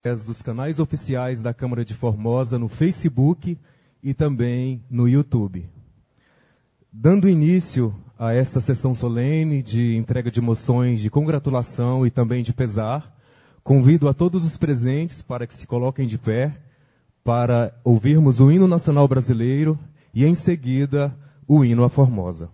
dos canais oficiais da Câmara de Formosa no Facebook e também no YouTube. Dando início a esta sessão solene de entrega de moções de congratulação e também de pesar, convido a todos os presentes para que se coloquem de pé para ouvirmos o hino nacional brasileiro e, em seguida, o hino à Formosa.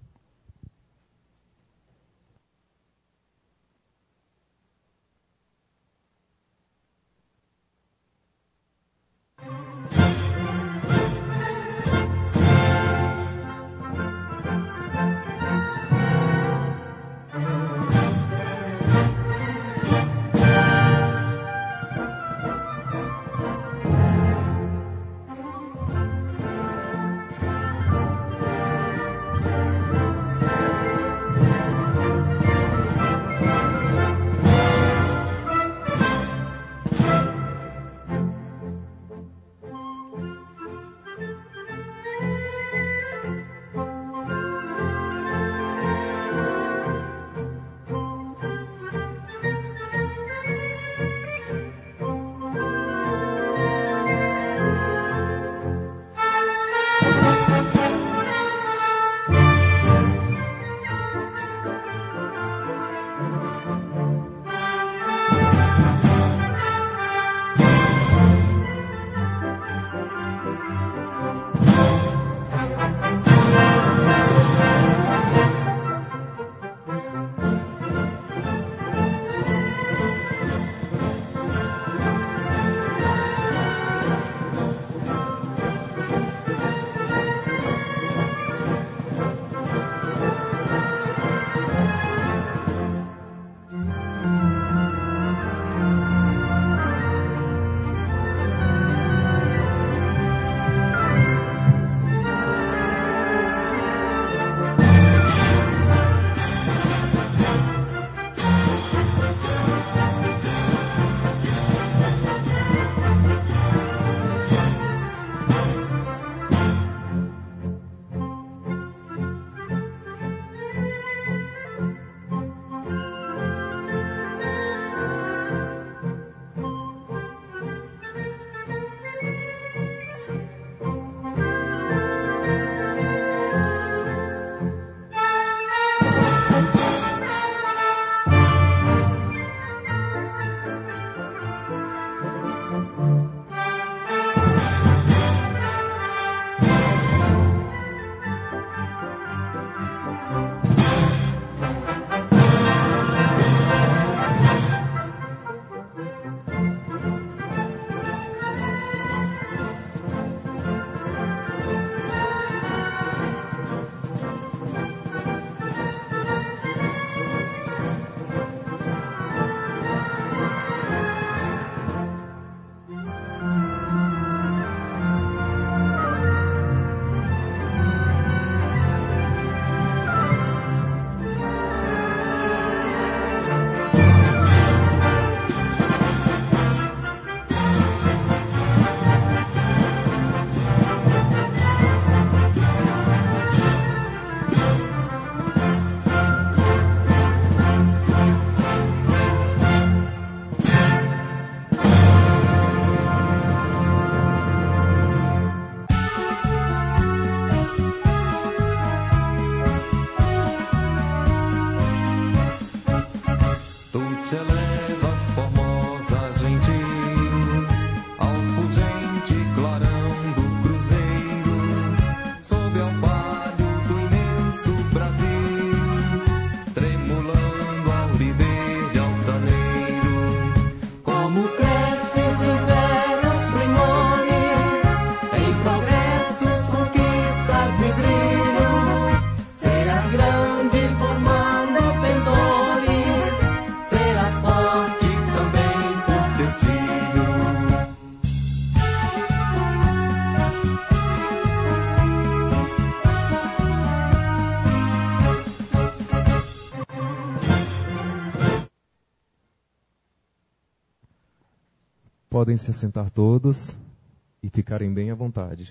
Podem se assentar todos e ficarem bem à vontade.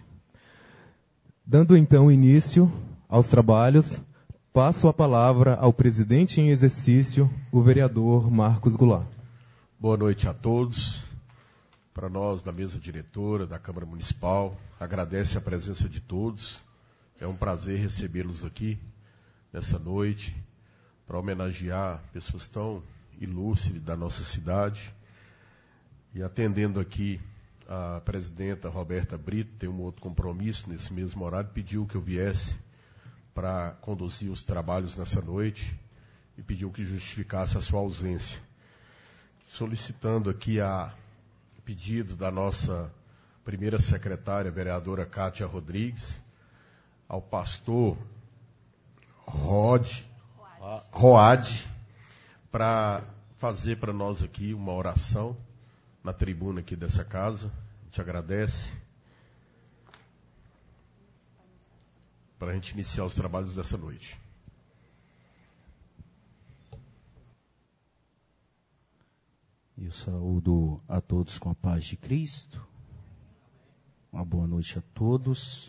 Dando então início aos trabalhos, passo a palavra ao presidente em exercício, o vereador Marcos Goulart. Boa noite a todos. para nós da mesa diretora da Câmara Municipal, agradece a presença de todos. É um prazer recebê-los aqui nessa noite para homenagear pessoas tão ilustres da nossa cidade. E atendendo aqui a presidenta Roberta Brito, tem um outro compromisso nesse mesmo horário, pediu que eu viesse para conduzir os trabalhos nessa noite e pediu que justificasse a sua ausência. Solicitando aqui a pedido da nossa primeira secretária, vereadora Cátia Rodrigues, ao pastor Roade, para fazer para nós aqui uma oração na tribuna aqui dessa casa. A gente agradece. Para a gente iniciar os trabalhos dessa noite. Eu saúdo a todos com a paz de Cristo. Uma boa noite a todos.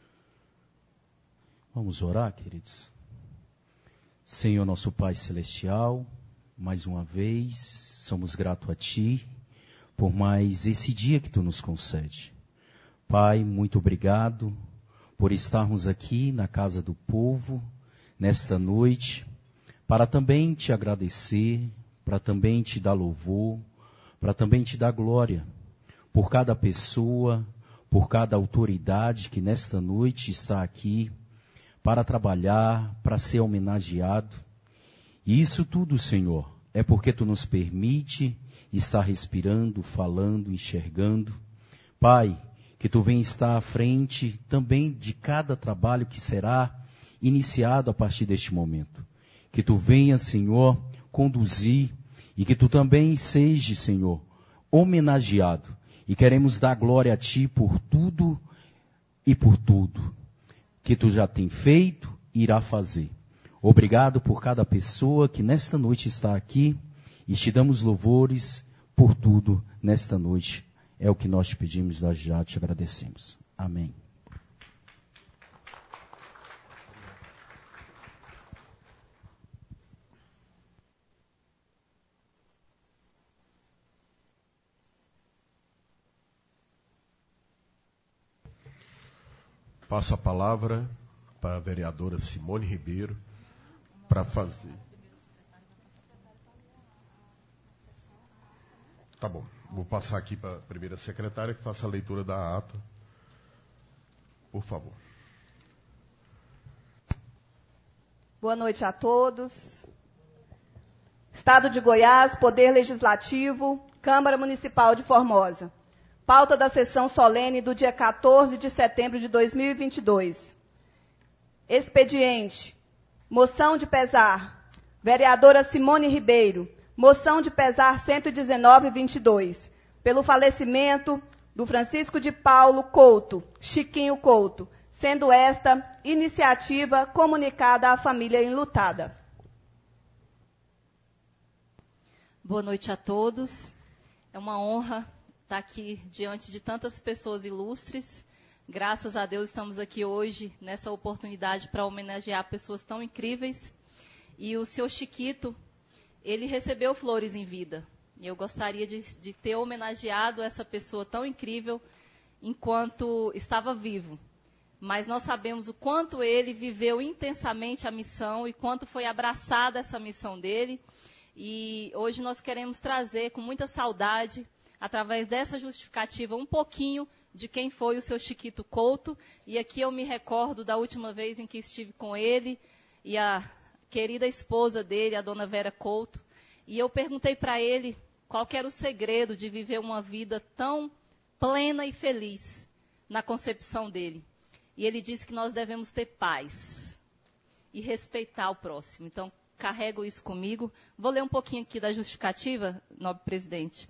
Vamos orar, queridos. Senhor, nosso Pai Celestial, mais uma vez, somos gratos a Ti por mais esse dia que Tu nos concede. Pai, muito obrigado por estarmos aqui na casa do povo, nesta noite, para também Te agradecer, para também Te dar louvor, para também Te dar glória, por cada pessoa, por cada autoridade que nesta noite está aqui, para trabalhar, para ser homenageado. E isso tudo, Senhor, é porque Tu nos permite estar respirando, falando, enxergando. Pai, que Tu venha estar à frente também de cada trabalho que será iniciado a partir deste momento. Que Tu venha, Senhor, conduzir e que Tu também seja, Senhor, homenageado. E queremos dar glória a Ti por tudo e por tudo que Tu já tem feito e irá fazer. Obrigado por cada pessoa que nesta noite está aqui e Te damos louvores por tudo nesta noite. É o que nós Te pedimos, nós já Te agradecemos. Amém. Passo a palavra para a vereadora Simone Ribeiro para fazer. Tá bom, vou passar aqui para a primeira secretária que faça a leitura da ata. Por favor. Boa noite a todos. Estado de Goiás, Poder Legislativo, Câmara Municipal de Formosa. Pauta da sessão solene do dia 14 de setembro de 2022. Expediente. Moção de pesar. Vereadora Simone Ribeiro. Moção de pesar 119-22. Pelo falecimento do Francisco de Paulo Couto, Chiquinho Couto, sendo esta iniciativa comunicada à família enlutada. Boa noite a todos. É uma honra estar aqui diante de tantas pessoas ilustres. Graças a Deus estamos aqui hoje nessa oportunidade para homenagear pessoas tão incríveis. E o seu Chiquito, ele recebeu flores em vida. E eu gostaria de ter homenageado essa pessoa tão incrível enquanto estava vivo. Mas nós sabemos o quanto ele viveu intensamente a missão e quanto foi abraçada essa missão dele. E hoje nós queremos trazer com muita saudade, através dessa justificativa, um pouquinho de quem foi o seu Chiquito Couto. E aqui eu me recordo da última vez em que estive com ele e a querida esposa dele, a dona Vera Couto. E eu perguntei para ele qual que era o segredo de viver uma vida tão plena e feliz na concepção dele. E ele disse que nós devemos ter paz e respeitar o próximo. Então, carrego isso comigo. Vou ler um pouquinho aqui da justificativa, nobre presidente.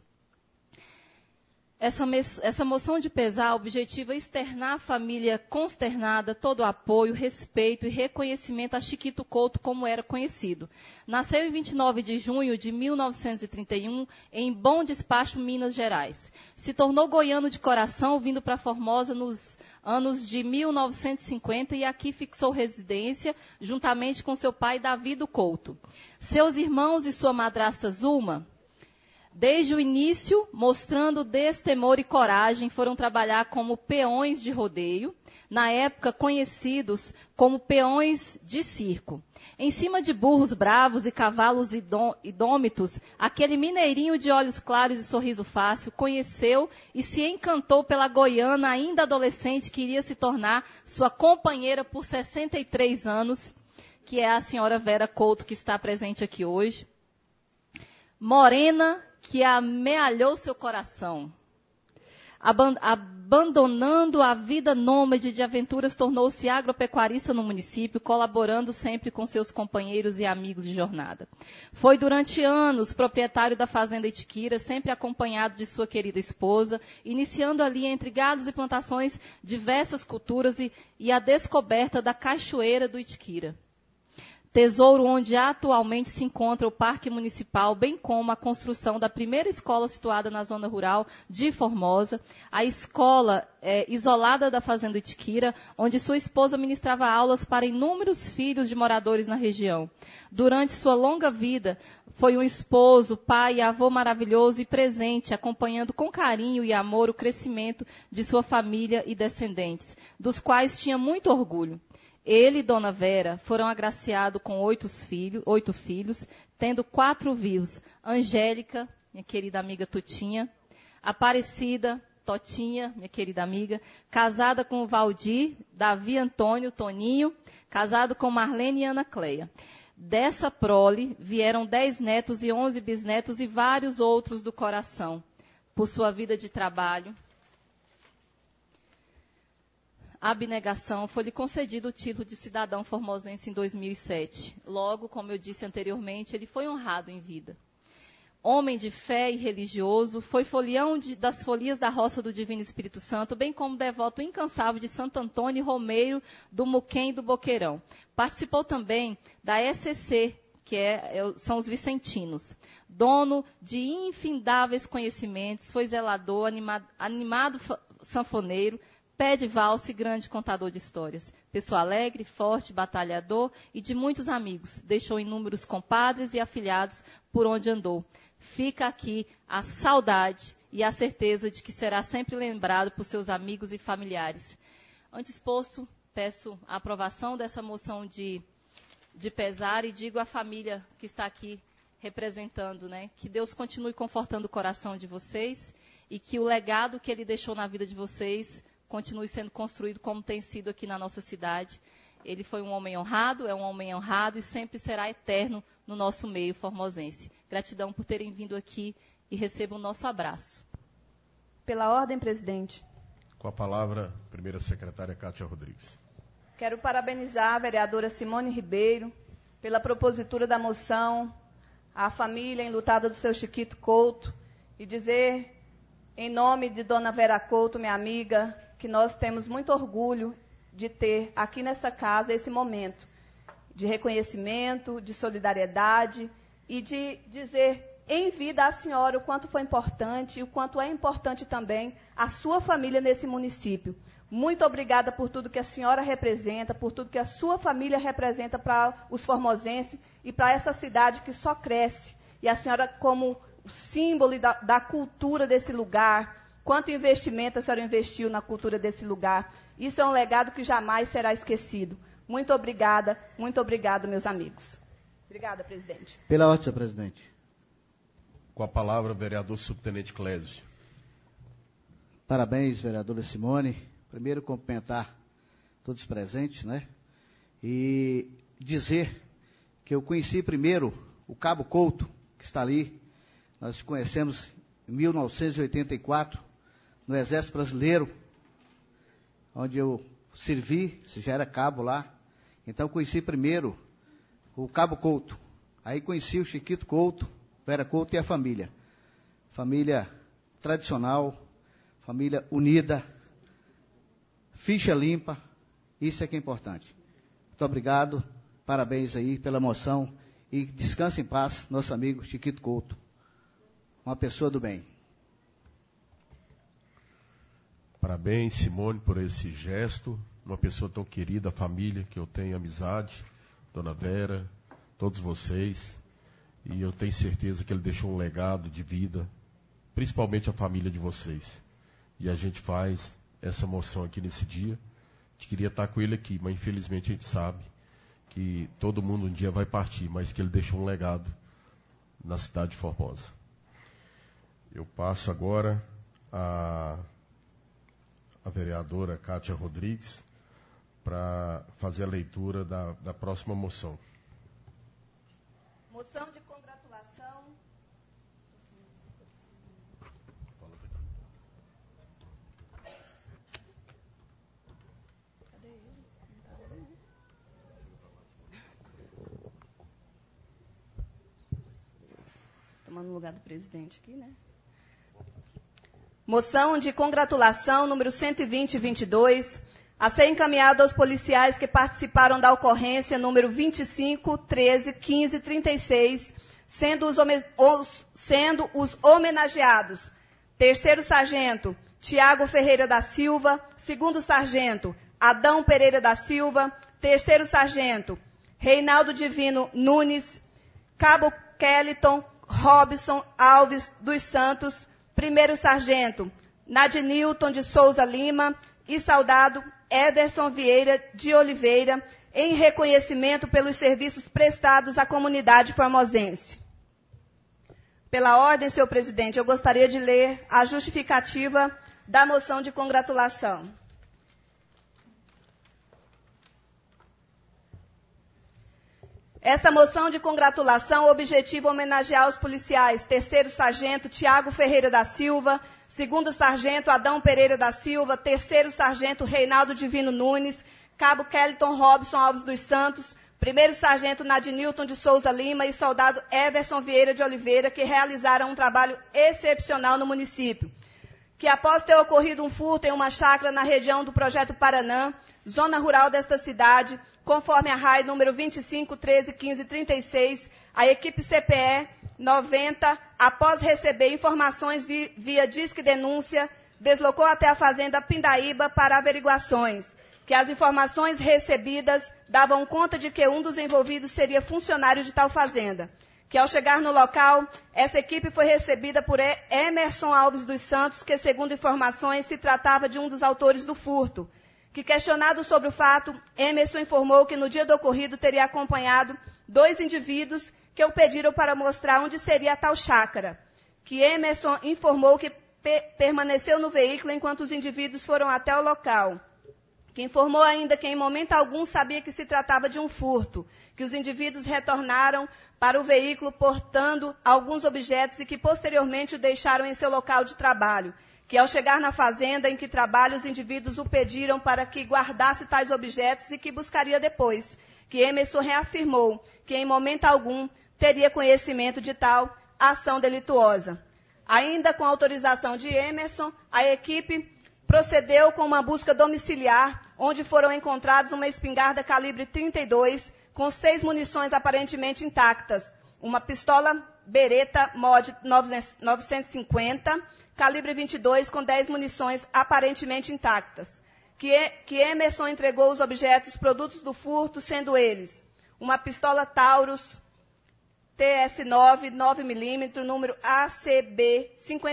Essa moção de pesar objetiva externar à família consternada todo o apoio, respeito e reconhecimento a Chiquito Couto como era conhecido. Nasceu em 29 de junho de 1931 em Bom Despacho, Minas Gerais. Se tornou goiano de coração, vindo para Formosa nos anos de 1950 e aqui fixou residência juntamente com seu pai Davi do Couto. Seus irmãos e sua madrasta Zulma Desde o início, mostrando destemor e coragem, foram trabalhar como peões de rodeio, na época conhecidos como peões de circo. Em cima de burros bravos e cavalos idômitos, aquele mineirinho de olhos claros e sorriso fácil conheceu e se encantou pela goiana ainda adolescente que iria se tornar sua companheira por 63 anos, que é a senhora Vera Couto, que está presente aqui hoje. Morena, que amealhou seu coração. Abandonando a vida nômade de aventuras, tornou-se agropecuarista no município, colaborando sempre com seus companheiros e amigos de jornada. Foi durante anos proprietário da fazenda Itiquira, sempre acompanhado de sua querida esposa, iniciando ali entre gados e plantações diversas culturas e a descoberta da cachoeira do Itiquira. Tesouro onde atualmente se encontra o Parque Municipal, bem como a construção da primeira escola situada na zona rural de Formosa, a escola isolada da Fazenda Itiquira, onde sua esposa ministrava aulas para inúmeros filhos de moradores na região. Durante sua longa vida, foi um esposo, pai e avô maravilhoso e presente, acompanhando com carinho e amor o crescimento de sua família e descendentes, dos quais tinha muito orgulho. Ele e Dona Vera foram agraciados com 8 filhos, tendo 4 vivos. Angélica, minha querida amiga Tutinha. Aparecida, Totinha, minha querida amiga. Casada com o Valdir, Davi Antônio, Toninho. Casado com Marlene e Ana Cleia. Dessa prole vieram 10 netos e 11 bisnetos e vários outros do coração. Por sua vida de trabalho, abnegação, foi-lhe concedido o título de cidadão formosense em 2007. Logo, como eu disse anteriormente, ele foi honrado em vida. Homem de fé e religioso, foi folião das folias da roça do Divino Espírito Santo, bem como devoto incansável de Santo Antônio e Romeiro do Muquém e do Boqueirão. Participou também da ECC, que são os vicentinos. Dono de infindáveis conhecimentos, foi zelador, animado sanfoneiro, pé de valsa e grande contador de histórias. Pessoa alegre, forte, batalhador e de muitos amigos. Deixou inúmeros compadres e afilhados por onde andou. Fica aqui a saudade e a certeza de que será sempre lembrado por seus amigos e familiares. Antes posto, peço a aprovação dessa moção de pesar e digo à família que está aqui representando, que Deus continue confortando o coração de vocês e que o legado que Ele deixou na vida de vocês continue sendo construído como tem sido aqui na nossa cidade. Ele foi um homem honrado, é um homem honrado e sempre será eterno no nosso meio formosense. Gratidão por terem vindo aqui e recebam o nosso abraço. Pela ordem, presidente. Com a palavra, primeira secretária Cátia Rodrigues. Quero parabenizar a vereadora Simone Ribeiro pela propositura da moção, a família enlutada do seu Chiquito Couto e dizer, em nome de Dona Vera Couto, minha amiga, que nós temos muito orgulho de ter aqui nessa casa esse momento de reconhecimento, de solidariedade e de dizer em vida à senhora o quanto foi importante e o quanto é importante também a sua família nesse município. Muito obrigada por tudo que a senhora representa, por tudo que a sua família representa para os formosenses e para essa cidade que só cresce. E a senhora como símbolo da cultura desse lugar. Quanto investimento a senhora investiu na cultura desse lugar? Isso é um legado que jamais será esquecido. Muito obrigada, meus amigos. Obrigada, presidente. Pela ordem, senhor presidente. Com a palavra, vereador subtenente Clésio. Parabéns, vereadora Simone. Primeiro, cumprimentar todos os presentes, E dizer que eu conheci primeiro o Cabo Couto, que está ali. Nós conhecemos em 1984, no Exército Brasileiro, onde eu servi, já era cabo lá. Então, conheci primeiro o Cabo Couto. Aí conheci o Chiquito Couto, Vera Couto e a família. Família tradicional, família unida, ficha limpa, isso é que é importante. Muito obrigado, parabéns aí pela moção e descanse em paz, nosso amigo Chiquito Couto, uma pessoa do bem. Parabéns, Simone, por esse gesto, uma pessoa tão querida, a família que eu tenho amizade, Dona Vera, todos vocês. E eu tenho certeza que ele deixou um legado de vida, principalmente a família de vocês. E a gente faz essa moção aqui nesse dia. A gente queria estar com ele aqui, mas infelizmente a gente sabe que todo mundo um dia vai partir, mas que ele deixou um legado na cidade de Formosa. Eu passo agora a vereadora Kátia Rodrigues para fazer a leitura da próxima moção. Moção de congratulação. Cadê ele? Tomando o lugar do presidente aqui, né? Moção de congratulação número 120/22, a ser encaminhada aos policiais que participaram da ocorrência número 25, 13, 15 e 36, sendo os homenageados: terceiro sargento Tiago Ferreira da Silva, segundo sargento Adão Pereira da Silva, terceiro sargento Reinaldo Divino Nunes, cabo Kellyton Robson Alves dos Santos, primeiro sargento Nadinilton de Souza Lima e soldado Everson Vieira de Oliveira, em reconhecimento pelos serviços prestados à comunidade formosense. Pela ordem, senhor presidente, eu gostaria de ler a justificativa da moção de congratulação. Esta moção de congratulação objetiva homenagear os policiais terceiro sargento Tiago Ferreira da Silva, segundo sargento Adão Pereira da Silva, terceiro sargento Reinaldo Divino Nunes, cabo Kellyton Robson Alves dos Santos, primeiro sargento Nadinilton de Souza Lima e soldado Everson Vieira de Oliveira, que realizaram um trabalho excepcional no município. Que após ter ocorrido um furto em uma chácara na região do Projeto Paranã, zona rural desta cidade, conforme a RAI número 25, 13, 15 e 36, a equipe CPE 90, após receber informações via Disque Denúncia, deslocou até a fazenda Pindaíba para averiguações, que as informações recebidas davam conta de que um dos envolvidos seria funcionário de tal fazenda. Que ao chegar no local, essa equipe foi recebida por Emerson Alves dos Santos, que, segundo informações, se tratava de um dos autores do furto. Que, questionado sobre o fato, Emerson informou que no dia do ocorrido teria acompanhado 2 indivíduos que o pediram para mostrar onde seria a tal chácara. Que Emerson informou que permaneceu no veículo enquanto os indivíduos foram até o local. Que informou ainda que em momento algum sabia que se tratava de um furto, que os indivíduos retornaram para o veículo portando alguns objetos e que posteriormente o deixaram em seu local de trabalho. Que ao chegar na fazenda em que trabalha, os indivíduos o pediram para que guardasse tais objetos e que buscaria depois. Que Emerson reafirmou que em momento algum teria conhecimento de tal ação delituosa. Ainda com autorização de Emerson, a equipe procedeu com uma busca domiciliar, onde foram encontrados uma espingarda calibre 32, com 6 munições aparentemente intactas, uma pistola Beretta Mod 950, calibre 22, com 10 munições aparentemente intactas. Que Emerson entregou os objetos produtos do furto, sendo eles uma pistola Taurus TS9, 9mm, número ACB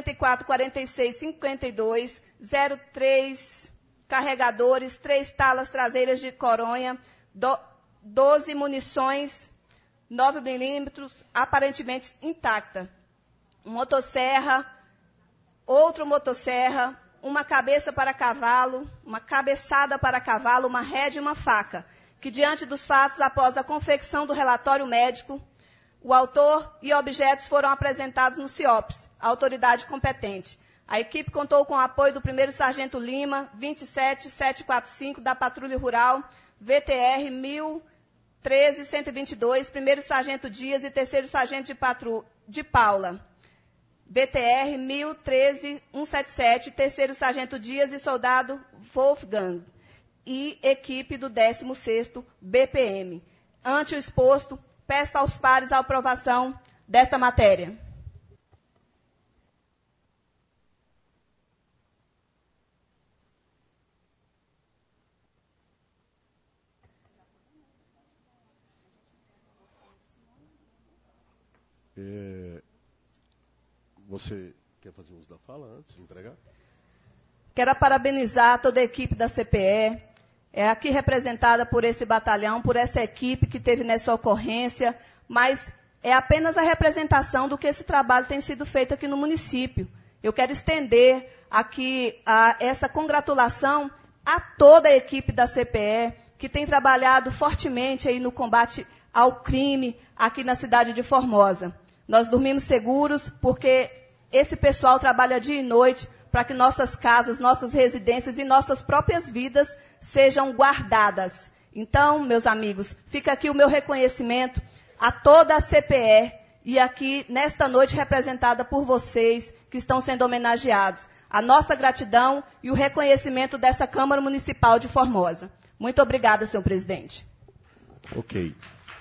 544652, 03 carregadores, 3 talas traseiras de coronha, 12 munições 9mm, aparentemente intacta. Motosserra, outro motosserra, uma cabeça para cavalo, uma cabeçada para cavalo, uma rédea e uma faca, que diante dos fatos, após a confecção do relatório médico, o autor e objetos foram apresentados no CIOPS, a autoridade competente. A equipe contou com o apoio do 1º Sargento Lima, 27745, da Patrulha Rural, VTR 1013-122, 1º Sargento Dias e 3º Sargento de Paula, VTR 1013-177, 3º Sargento Dias e soldado Wolfgang, e equipe do 16º BPM. Ante o exposto, peço aos pares a aprovação desta matéria. Você quer fazer uso da fala antes de entregar? Quero parabenizar toda a equipe da CPE, aqui representada por esse batalhão, por essa equipe que teve nessa ocorrência, mas é apenas a representação do que esse trabalho tem sido feito aqui no município. Eu quero estender aqui essa congratulação a toda a equipe da CPE, que tem trabalhado fortemente aí no combate ao crime aqui na cidade de Formosa. Nós dormimos seguros porque esse pessoal trabalha dia e noite para que nossas casas, nossas residências e nossas próprias vidas sejam guardadas. Então, meus amigos, fica aqui o meu reconhecimento a toda a CPE e aqui, nesta noite, representada por vocês que estão sendo homenageados. A nossa gratidão e o reconhecimento dessa Câmara Municipal de Formosa. Muito obrigada, senhor presidente. Ok.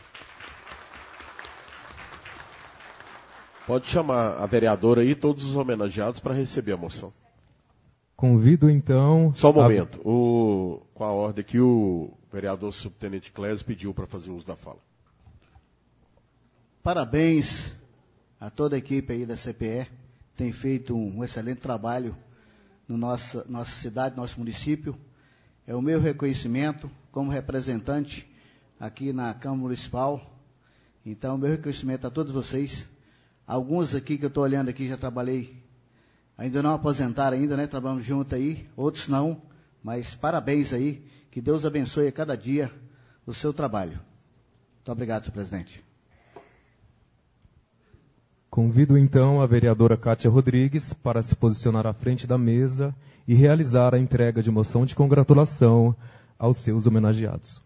Pode chamar a vereadora e todos os homenageados para receber a moção. Convido, então... Só um momento. Com a ordem que o vereador subtenente Clésio pediu para fazer uso da fala. Parabéns a toda a equipe aí da CPE. Tem feito um excelente trabalho na nossa cidade, nosso município. É o meu reconhecimento como representante aqui na Câmara Municipal. Então, meu reconhecimento a todos vocês. Alguns aqui que eu estou olhando aqui já trabalhei, ainda não aposentaram ainda, né? Trabalhamos junto aí, outros não, mas parabéns aí, que Deus abençoe a cada dia o seu trabalho. Muito obrigado, senhor presidente. Convido então a vereadora Kátia Rodrigues para se posicionar à frente da mesa e realizar a entrega de moção de congratulação aos seus homenageados.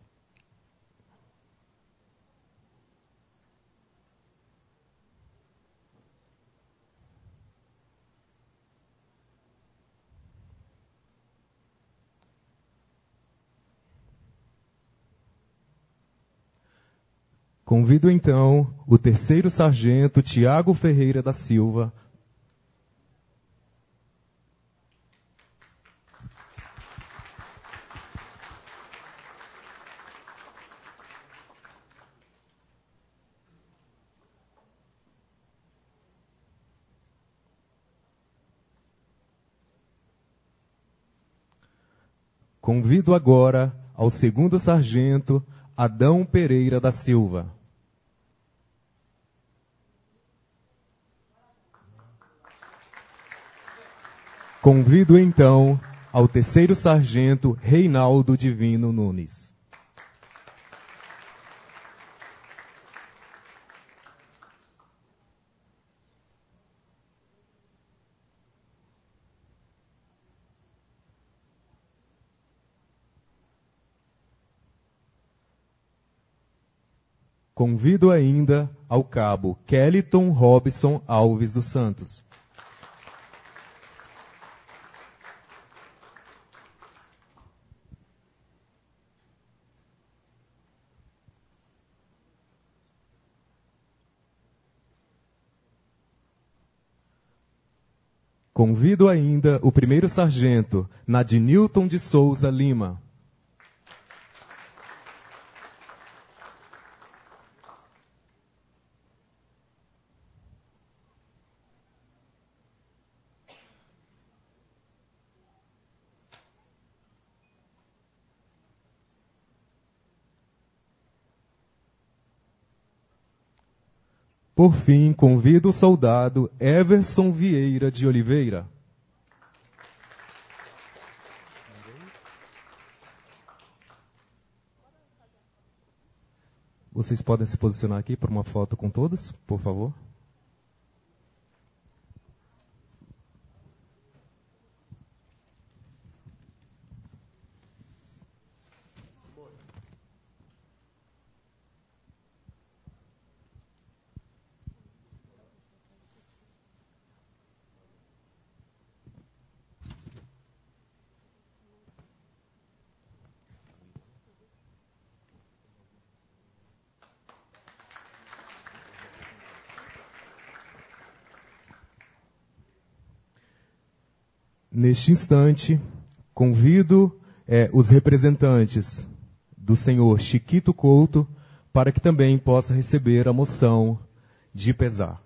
Convido então o 3º sargento Tiago Ferreira da Silva. Convido agora ao 2º sargento Adão Pereira da Silva. Convido então ao 3º sargento Reinaldo Divino Nunes. Convido ainda ao cabo Kellyton Robson Alves dos Santos. Convido ainda o 1º sargento Nadinilton de Souza Lima. Por fim, convido o soldado Everson Vieira de Oliveira. Vocês podem se posicionar aqui para uma foto com todos, por favor? Neste instante, convido os representantes do senhor Chiquito Couto para que também possa receber a moção de pesar.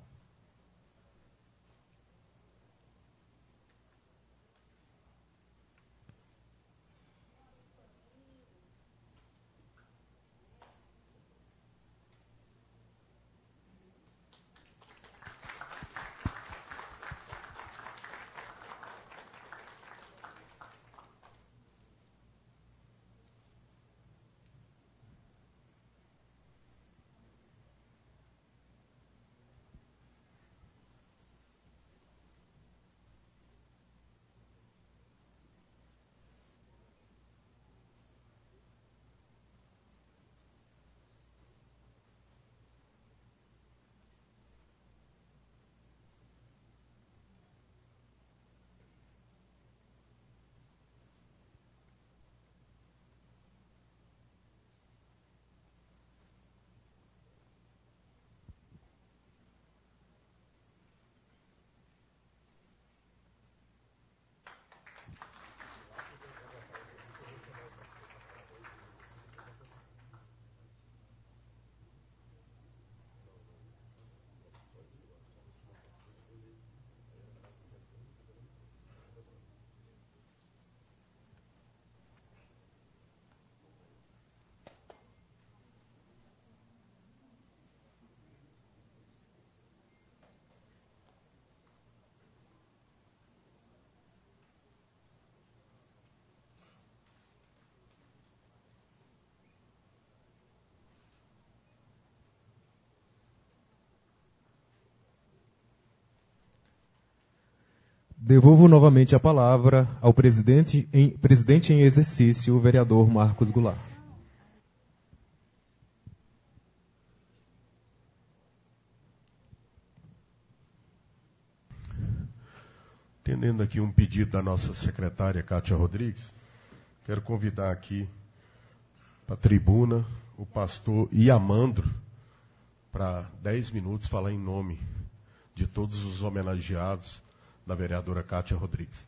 Devolvo novamente a palavra ao presidente em exercício, o vereador Marcos Goulart. Atendendo aqui um pedido da nossa secretária Kátia Rodrigues, quero convidar aqui para a tribuna o pastor Iamandro para 10 minutos falar em nome de todos os homenageados da vereadora Kátia Rodrigues.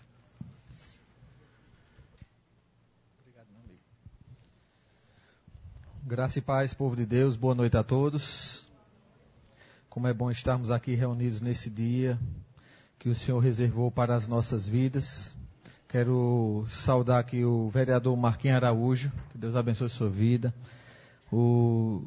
Graça e paz, povo de Deus, boa noite a todos. Como é bom estarmos aqui reunidos nesse dia que o Senhor reservou para as nossas vidas. Quero saudar aqui o vereador Marquinhos Araújo, que Deus abençoe sua vida, o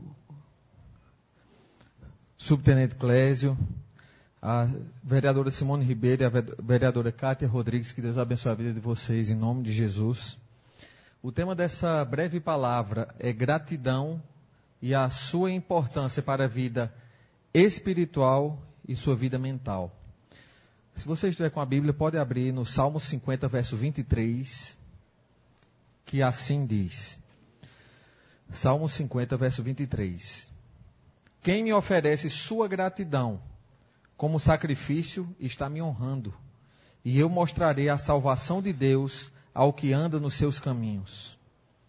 subtenente Clésio, a vereadora Simone Ribeiro e a vereadora Kátia Rodrigues, que Deus abençoe a vida de vocês, em nome de Jesus. O tema dessa breve palavra é gratidão e a sua importância para a vida espiritual e sua vida mental. Se você estiver com a Bíblia, pode abrir no Salmo 50, verso 23, que assim diz. Salmo 50, verso 23. Quem me oferece sua gratidão como sacrifício está me honrando, e eu mostrarei a salvação de Deus ao que anda nos seus caminhos.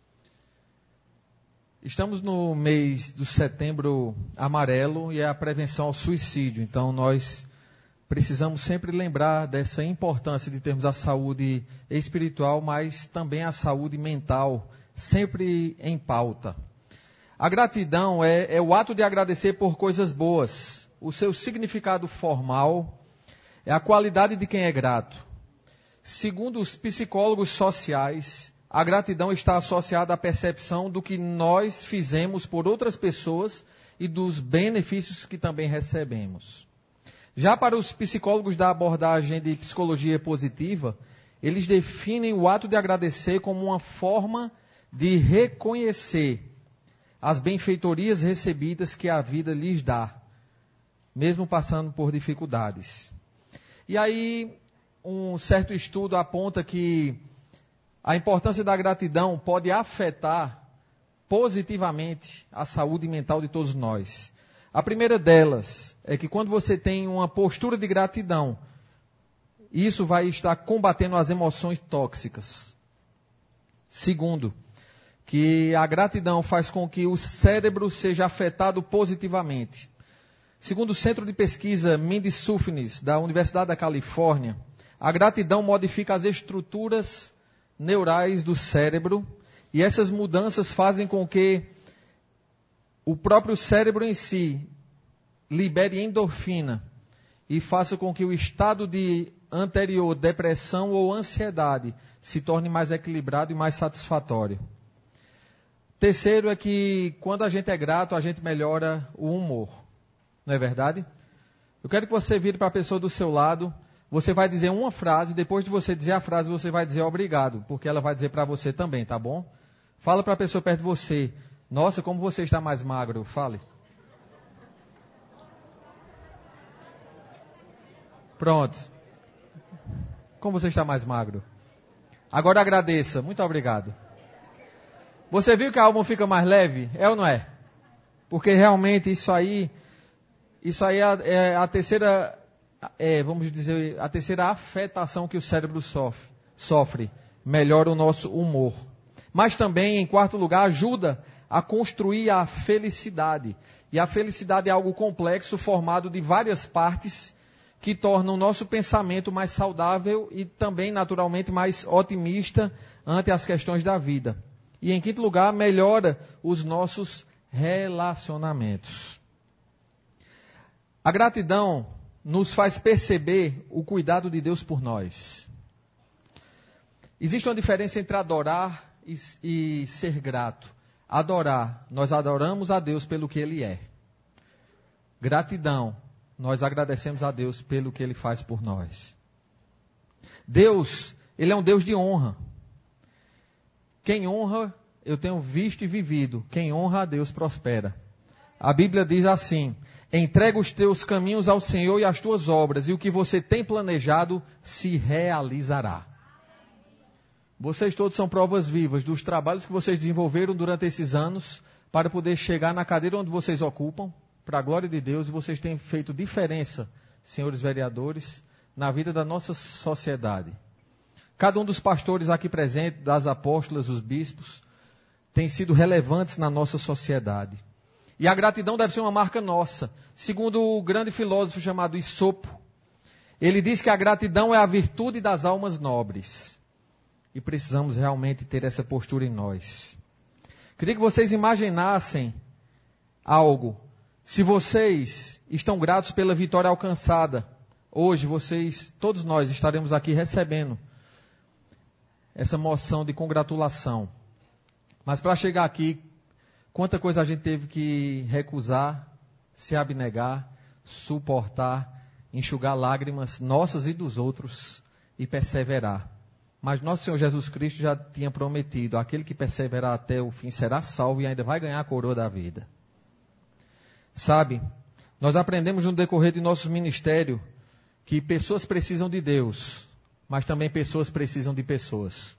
Estamos no mês do Setembro Amarelo e é a prevenção ao suicídio. Então nós precisamos sempre lembrar dessa importância de termos a saúde espiritual, mas também a saúde mental sempre em pauta. A gratidão é o ato de agradecer por coisas boas. O seu significado formal é a qualidade de quem é grato. Segundo os psicólogos sociais, a gratidão está associada à percepção do que nós fizemos por outras pessoas e dos benefícios que também recebemos. Já para os psicólogos da abordagem de psicologia positiva, eles definem o ato de agradecer como uma forma de reconhecer as benfeitorias recebidas que a vida lhes dá, mesmo passando por dificuldades. E aí, um certo estudo aponta que a importância da gratidão pode afetar positivamente a saúde mental de todos nós. A primeira delas é que quando você tem uma postura de gratidão, isso vai estar combatendo as emoções tóxicas. Segundo, que a gratidão faz com que o cérebro seja afetado positivamente. Segundo o Centro de Pesquisa Mindy Sufnis, da Universidade da Califórnia, a gratidão modifica as estruturas neurais do cérebro e essas mudanças fazem com que o próprio cérebro em si libere endorfina e faça com que o estado de anterior depressão ou ansiedade se torne mais equilibrado e mais satisfatório. Terceiro é que quando a gente é grato, a gente melhora o humor. Não é verdade? Eu quero que você vire para a pessoa do seu lado. Você vai dizer uma frase, depois de você dizer a frase, você vai dizer obrigado, porque ela vai dizer para você também, tá bom? Fala para a pessoa perto de você. Nossa, como você está mais magro. Fale. Pronto. Como você está mais magro. Agora agradeça. Muito obrigado. Você viu que a alma fica mais leve? É ou não é? Porque realmente isso aí é a terceira, vamos dizer, a terceira afetação que o cérebro sofre. Melhora o nosso humor. Mas também, em quarto lugar, ajuda a construir a felicidade. E a felicidade é algo complexo, formado de várias partes, que tornam o nosso pensamento mais saudável e também, naturalmente, mais otimista ante as questões da vida. E, em quinto lugar, melhora os nossos relacionamentos. A gratidão nos faz perceber o cuidado de Deus por nós. Existe uma diferença entre adorar e ser grato. Adorar, nós adoramos a Deus pelo que Ele é. Gratidão, nós agradecemos a Deus pelo que Ele faz por nós. Deus, Ele é um Deus de honra. Quem honra, eu tenho visto e vivido. Quem honra a Deus prospera. A Bíblia diz assim: entrega os teus caminhos ao Senhor e as tuas obras, e o que você tem planejado se realizará. Vocês todos são provas vivas dos trabalhos que vocês desenvolveram durante esses anos para poder chegar na cadeira onde vocês ocupam, para a glória de Deus, e vocês têm feito diferença, senhores vereadores, na vida da nossa sociedade. Cada um dos pastores aqui presentes, das apóstolas, os bispos, tem sido relevantes na nossa sociedade. E a gratidão deve ser uma marca nossa. Segundo o grande filósofo chamado Esopo, ele diz que a gratidão é a virtude das almas nobres. E precisamos realmente ter essa postura em nós. Queria que vocês imaginassem algo. Se vocês estão gratos pela vitória alcançada, hoje vocês, todos nós, estaremos aqui recebendo essa moção de congratulação. Mas para chegar aqui, quanta coisa a gente teve que recusar, se abnegar, suportar, enxugar lágrimas nossas e dos outros e perseverar. Mas nosso Senhor Jesus Cristo já tinha prometido, aquele que perseverar até o fim será salvo e ainda vai ganhar a coroa da vida. Sabe, nós aprendemos no decorrer de nosso ministério que pessoas precisam de Deus, mas também pessoas precisam de pessoas.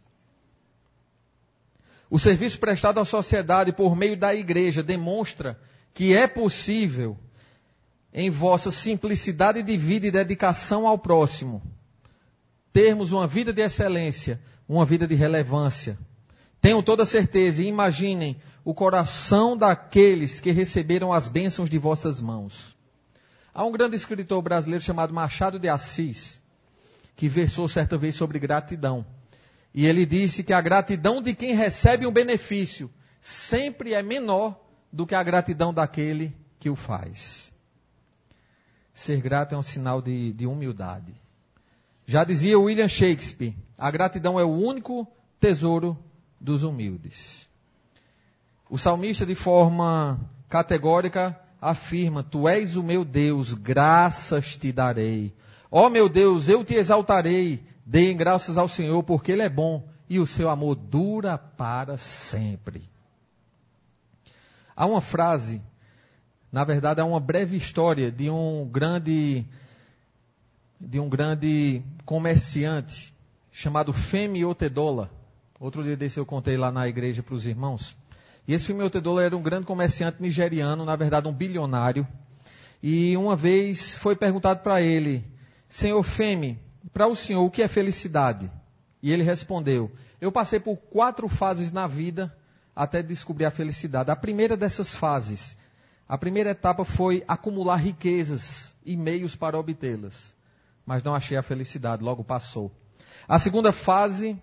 O serviço prestado à sociedade por meio da igreja demonstra que é possível, em vossa simplicidade de vida e dedicação ao próximo, termos uma vida de excelência, uma vida de relevância. Tenham toda certeza e imaginem o coração daqueles que receberam as bênçãos de vossas mãos. Há um grande escritor brasileiro chamado Machado de Assis, que versou certa vez sobre gratidão. E ele disse que a gratidão de quem recebe um benefício sempre é menor do que a gratidão daquele que o faz. Ser grato é um sinal de humildade. Já dizia William Shakespeare, a gratidão é o único tesouro dos humildes. O salmista, de forma categórica, afirma: Tu és o meu Deus, graças te darei. Ó meu Deus, eu te exaltarei. Deem graças ao Senhor, porque Ele é bom e o seu amor dura para sempre. Há uma frase, na verdade, há uma breve história de um grande comerciante chamado Femi Otedola. Outro dia desse eu contei lá na igreja para os irmãos. E esse Femi Otedola era um grande comerciante nigeriano, na verdade um bilionário. E uma vez foi perguntado para ele: Senhor Femi, para o senhor o que é felicidade? E ele respondeu: eu passei por 4 fases na vida até descobrir a felicidade. A primeira dessas fases, a primeira etapa foi acumular riquezas e meios para obtê-las. Mas não achei a felicidade, logo passou. A segunda fase,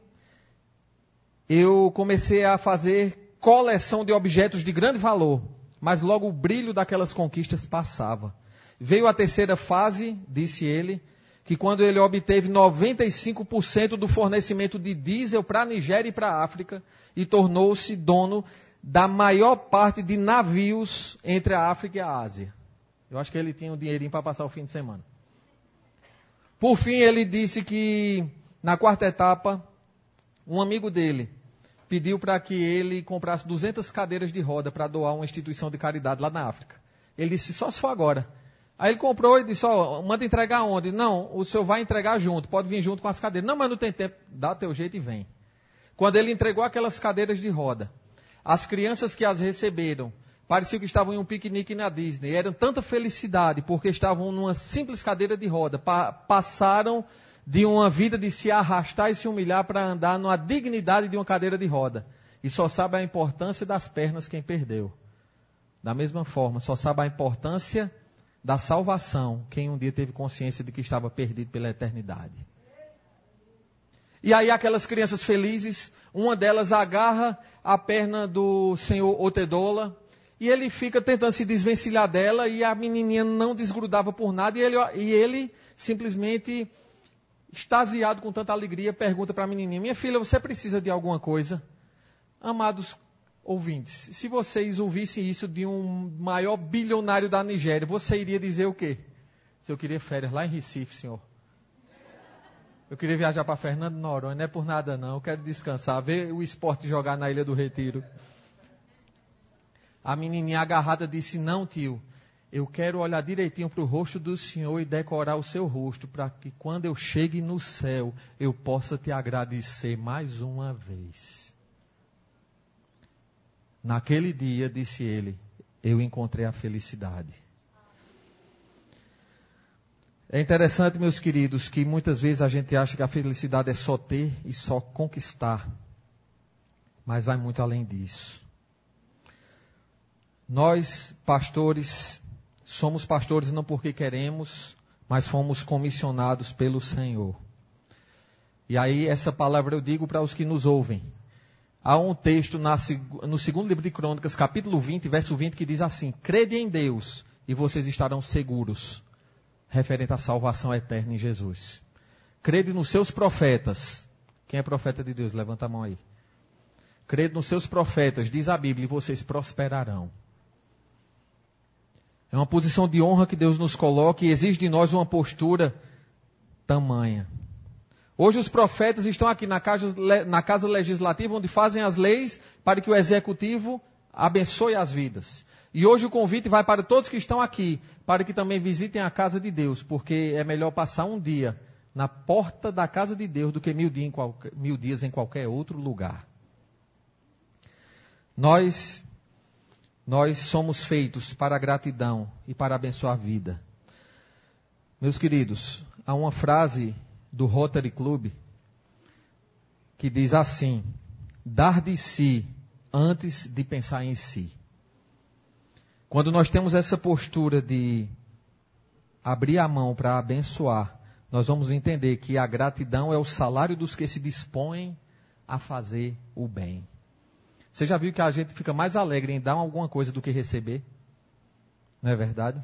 eu comecei a fazer coleção de objetos de grande valor, mas logo o brilho daquelas conquistas passava. Veio a terceira fase, disse ele, que quando ele obteve 95% do fornecimento de diesel para a Nigéria e para a África, e tornou-se dono da maior parte de navios entre a África e a Ásia. Eu acho que ele tinha um dinheirinho para passar o fim de semana. Por fim, ele disse que, na quarta etapa, um amigo dele pediu para que ele comprasse 200 cadeiras de roda para doar a uma instituição de caridade lá na África. Ele disse, só se for agora. Aí ele comprou e disse, manda entregar onde? Não, o senhor vai entregar junto, pode vir junto com as cadeiras. Não, mas não tem tempo, dá teu jeito e vem. Quando ele entregou aquelas cadeiras de roda, as crianças que as receberam, parecia que estavam em um piquenique na Disney. Era tanta felicidade, porque estavam numa simples cadeira de roda. Passaram de uma vida de se arrastar e se humilhar para andar numa dignidade de uma cadeira de roda. E só sabe a importância das pernas quem perdeu. Da mesma forma, só sabe a importância da salvação quem um dia teve consciência de que estava perdido pela eternidade. E aí aquelas crianças felizes, uma delas agarra a perna do senhor Otedola, e ele fica tentando se desvencilhar dela, e a menininha não desgrudava por nada, e ele simplesmente, extasiado com tanta alegria, pergunta para a menininha, minha filha, você precisa de alguma coisa? Amados ouvintes, se vocês ouvissem isso de um maior bilionário da Nigéria, você iria dizer o quê? Se eu queria férias lá em Recife, senhor. Eu queria viajar para Fernando de Noronha, não é por nada não, eu quero descansar, ver o esporte jogar na Ilha do Retiro. A menininha agarrada disse, não tio, eu quero olhar direitinho para o rosto do senhor e decorar o seu rosto, para que quando eu chegue no céu, eu possa te agradecer mais uma vez. Naquele dia, disse ele, eu encontrei a felicidade. É interessante, meus queridos, que muitas vezes a gente acha que a felicidade é só ter e só conquistar. Mas vai muito além disso. Nós, pastores, somos pastores não porque queremos, mas fomos comissionados pelo Senhor. E aí essa palavra eu digo para os que nos ouvem. Há um texto no segundo livro de Crônicas, capítulo 20, verso 20, que diz assim, crede em Deus e vocês estarão seguros. Referente à salvação eterna em Jesus. Crede nos seus profetas. Quem é profeta de Deus? Levanta a mão aí. Crede nos seus profetas, diz a Bíblia, e vocês prosperarão. É uma posição de honra que Deus nos coloca e exige de nós uma postura tamanha. Hoje os profetas estão aqui na casa legislativa, onde fazem as leis para que o executivo abençoe as vidas. E hoje o convite vai para todos que estão aqui, para que também visitem a casa de Deus, porque é melhor passar um dia na porta da casa de Deus do que 1000 dias em qualquer outro lugar. Nós somos feitos para a gratidão e para abençoar a vida. Meus queridos, há uma frase do Rotary Club que diz assim, dar de si antes de pensar em si. Quando nós temos essa postura de abrir a mão para abençoar, nós vamos entender que a gratidão é o salário dos que se dispõem a fazer o bem. Você já viu que a gente fica mais alegre em dar alguma coisa do que receber? Não é verdade?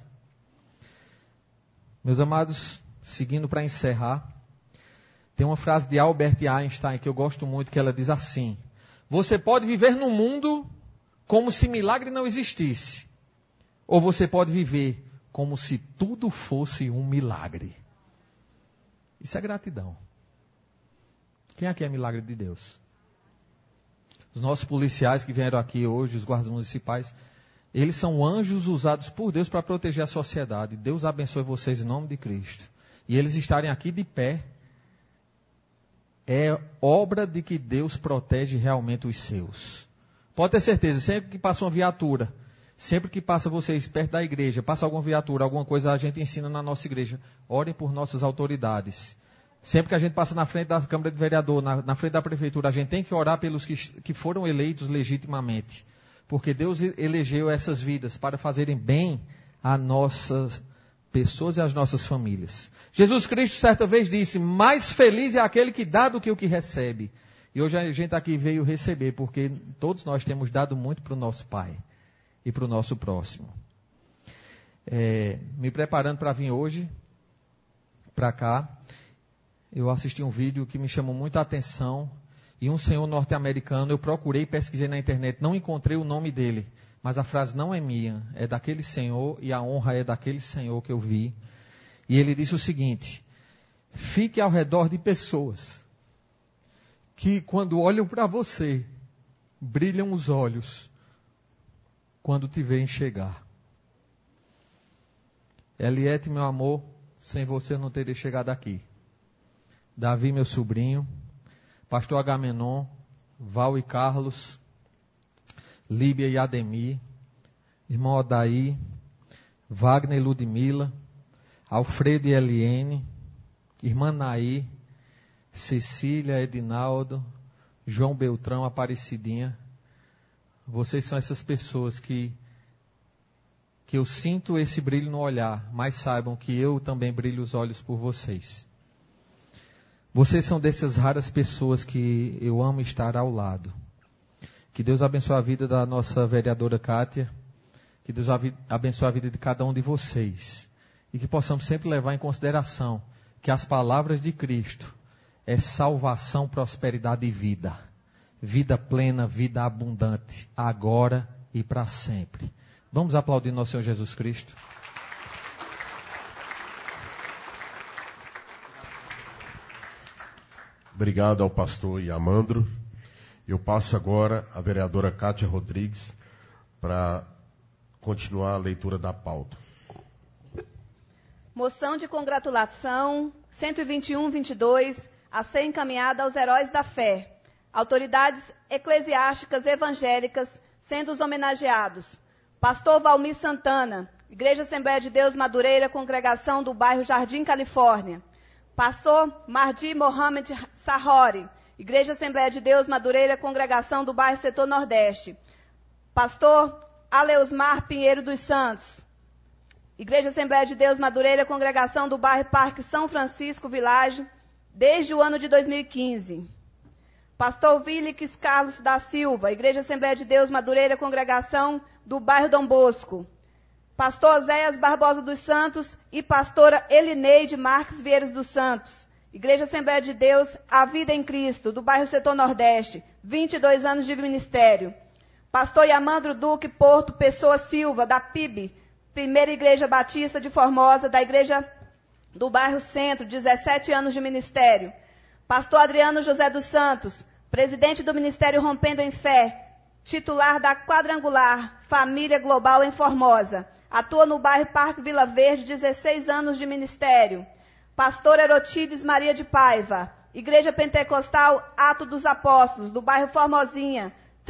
Meus amados, seguindo para encerrar, tem uma frase de Albert Einstein que eu gosto muito, que ela diz assim, você pode viver no mundo como se milagre não existisse. Ou você pode viver como se tudo fosse um milagre. Isso é gratidão. Quem aqui é milagre de Deus? Os nossos policiais que vieram aqui hoje, os guardas municipais, eles são anjos usados por Deus para proteger a sociedade. Deus abençoe vocês em nome de Cristo. E eles estarem aqui de pé é obra de que Deus protege realmente os seus. Pode ter certeza, sempre que passa uma viatura, sempre que passa vocês perto da igreja, passa alguma viatura, alguma coisa, a gente ensina na nossa igreja, orem por nossas autoridades. Sempre que a gente passa na frente da Câmara de Vereador, na frente da Prefeitura, a gente tem que orar pelos que foram eleitos legitimamente. Porque Deus elegeu essas vidas para fazerem bem a nossas pessoas e às nossas famílias. Jesus Cristo certa vez disse, mais feliz é aquele que dá do que o que recebe. E hoje a gente aqui veio receber, porque todos nós temos dado muito para o nosso Pai e para o nosso próximo. Me preparando para vir hoje para cá, eu assisti um vídeo que me chamou muita atenção, e um senhor norte-americano, eu procurei, pesquisei na internet, não encontrei o nome dele, mas a frase não é minha, é daquele senhor, e a honra é daquele senhor que eu vi. E ele disse o seguinte: fique ao redor de pessoas que, quando olham para você, brilham os olhos quando te veem chegar. Eliette, meu amor, sem você eu não teria chegado aqui. Davi, meu sobrinho, pastor Agamenon, Val e Carlos, Líbia e Ademir, irmão Odaí, Wagner e Ludmila, Alfredo e Eliene, irmã Naí, Cecília, Edinaldo, João Beltrão, Aparecidinha. Vocês são essas pessoas que eu sinto esse brilho no olhar, mas saibam que eu também brilho os olhos por vocês. Vocês são dessas raras pessoas que eu amo estar ao lado. Que Deus abençoe a vida da nossa vereadora Kátia, que Deus abençoe a vida de cada um de vocês, e que possamos sempre levar em consideração que as palavras de Cristo é salvação, prosperidade e vida. Vida plena, vida abundante, agora e para sempre. Vamos aplaudir nosso Senhor Jesus Cristo. Obrigado ao pastor Yamandro. Eu passo agora a vereadora Kátia Rodrigues para continuar a leitura da pauta. Moção de congratulação 121-22 a ser encaminhada aos heróis da fé. Autoridades eclesiásticas evangélicas sendo os homenageados: pastor Valmir Santana, Igreja Assembleia de Deus Madureira, congregação do bairro Jardim Califórnia. Pastor Mardi Mohamed Sahori, Igreja Assembleia de Deus Madureira, congregação do bairro Setor Nordeste. Pastor Aleusmar Pinheiro dos Santos, Igreja Assembleia de Deus Madureira, congregação do bairro Parque São Francisco Village, desde o ano de 2015. Pastor Vélix Carlos da Silva, Igreja Assembleia de Deus Madureira, congregação do bairro Dom Bosco. Pastor Oséias Barbosa dos Santos e pastora Elineide Marques Vieiras dos Santos, Igreja Assembleia de Deus A Vida em Cristo, do bairro Setor Nordeste, 22 anos de ministério. Pastor Yamandro Duque Porto Pessoa Silva, da PIB, Primeira Igreja Batista de Formosa, da Igreja do bairro Centro, 17 anos de ministério. Pastor Adriano José dos Santos, presidente do Ministério Rompendo em Fé, titular da Quadrangular Família Global em Formosa. Atua no bairro Parque Vila Verde, 16 anos de ministério. Pastor Erotides Maria de Paiva, Igreja Pentecostal Ato dos Apóstolos, do bairro Formosinha,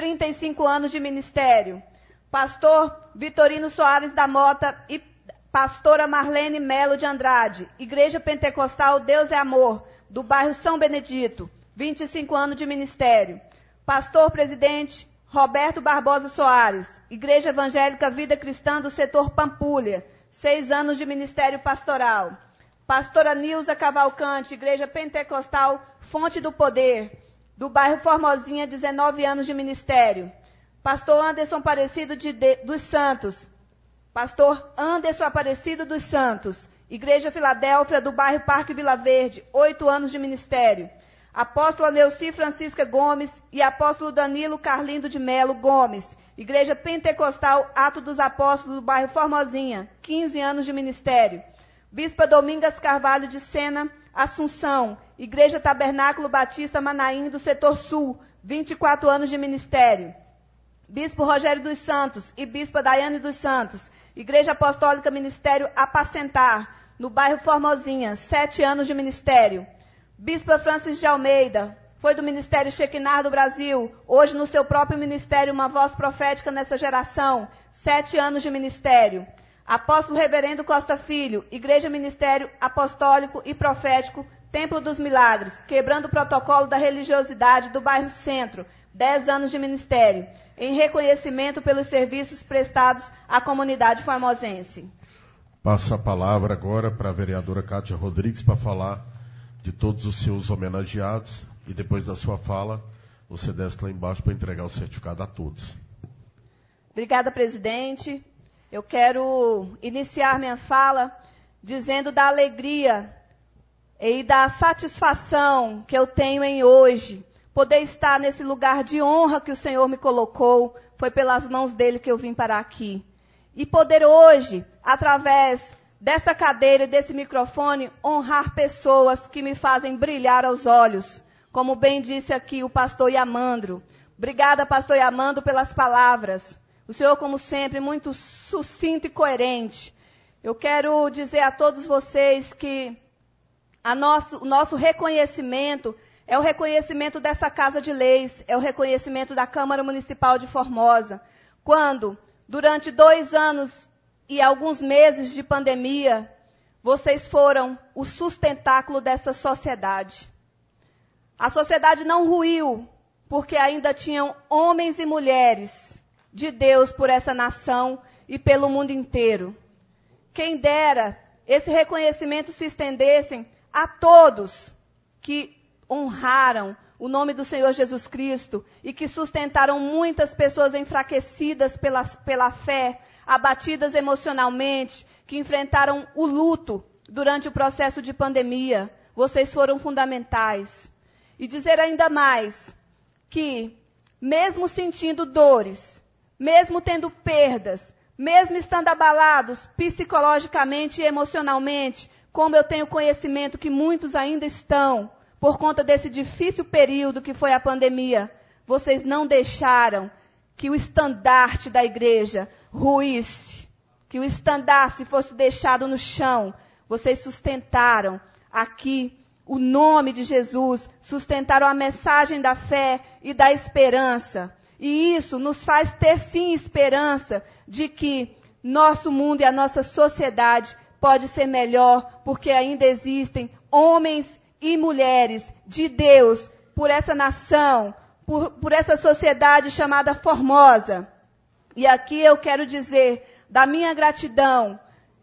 35 anos de ministério. Pastor Vitorino Soares da Mota e pastora Marlene Melo de Andrade, Igreja Pentecostal Deus é Amor, do bairro São Benedito, 25 anos de ministério. Pastor Presidente Roberto Barbosa Soares, Igreja Evangélica Vida Cristã do setor Pampulha, 6 anos de ministério pastoral. Pastora Nilza Cavalcante, Igreja Pentecostal Fonte do Poder, do bairro Formosinha, 19 anos de ministério. Pastor Anderson Aparecido dos Santos, Pastor Anderson Aparecido dos Santos, Igreja Filadélfia, do bairro Parque Vila Verde, 8 anos de ministério. Apóstola Neuci Francisca Gomes e Apóstolo Danilo Carlindo de Melo Gomes, Igreja Pentecostal Ato dos Apóstolos, do bairro Formosinha, 15 anos de ministério. Bispa Domingas Carvalho de Sena Assunção, Igreja Tabernáculo Batista Manaim, do setor Sul, 24 anos de ministério. Bispo Rogério dos Santos e Bispa Daiane dos Santos, Igreja Apostólica Ministério Apacentar, no bairro Formosinha, 7 anos de ministério. Bispa Francis de Almeida, foi do Ministério Shekinah do Brasil, hoje no seu próprio ministério, uma voz profética nessa geração, 7 anos de ministério. Apóstolo Reverendo Costa Filho, Igreja Ministério Apostólico e Profético, Templo dos Milagres, quebrando o protocolo da religiosidade do bairro Centro, 10 anos de ministério, em reconhecimento pelos serviços prestados à comunidade formosense. Passo a palavra agora para a vereadora Kátia Rodrigues para falar de todos os seus homenageados, e depois da sua fala, você desce lá embaixo para entregar o certificado a todos. Obrigada, presidente. Eu quero iniciar minha fala dizendo da alegria e da satisfação que eu tenho em hoje poder estar nesse lugar de honra que o Senhor me colocou. Foi pelas mãos dele que eu vim parar aqui. E poder hoje, através desta cadeira e desse microfone, honrar pessoas que me fazem brilhar aos olhos. Como bem disse aqui o pastor Yamandro. Obrigada, pastor Yamandro, pelas palavras. O Senhor, como sempre, muito sucinto e coerente. Eu quero dizer a todos vocês que o nosso reconhecimento é o reconhecimento dessa Casa de Leis, é o reconhecimento da Câmara Municipal de Formosa. Quando, durante 2 anos e alguns meses de pandemia, vocês foram o sustentáculo dessa sociedade. A sociedade não ruiu, porque ainda tinham homens e mulheres de Deus por essa nação e pelo mundo inteiro. Quem dera esse reconhecimento se estendesse a todos que honraram o nome do Senhor Jesus Cristo e que sustentaram muitas pessoas enfraquecidas pela fé, abatidas emocionalmente, que enfrentaram o luto durante o processo de pandemia. Vocês foram fundamentais. E dizer ainda mais que, mesmo sentindo dores, mesmo tendo perdas, mesmo estando abalados psicologicamente e emocionalmente, como eu tenho conhecimento que muitos ainda estão, por conta desse difícil período que foi a pandemia, vocês não deixaram que o estandarte da igreja ruísse, que o estandarte fosse deixado no chão. Vocês sustentaram aqui o nome de Jesus, sustentaram a mensagem da fé e da esperança. E isso nos faz ter sim esperança de que nosso mundo e a nossa sociedade pode ser melhor, porque ainda existem homens e mulheres de Deus por essa nação, por essa sociedade chamada Formosa. E aqui eu quero dizer da minha gratidão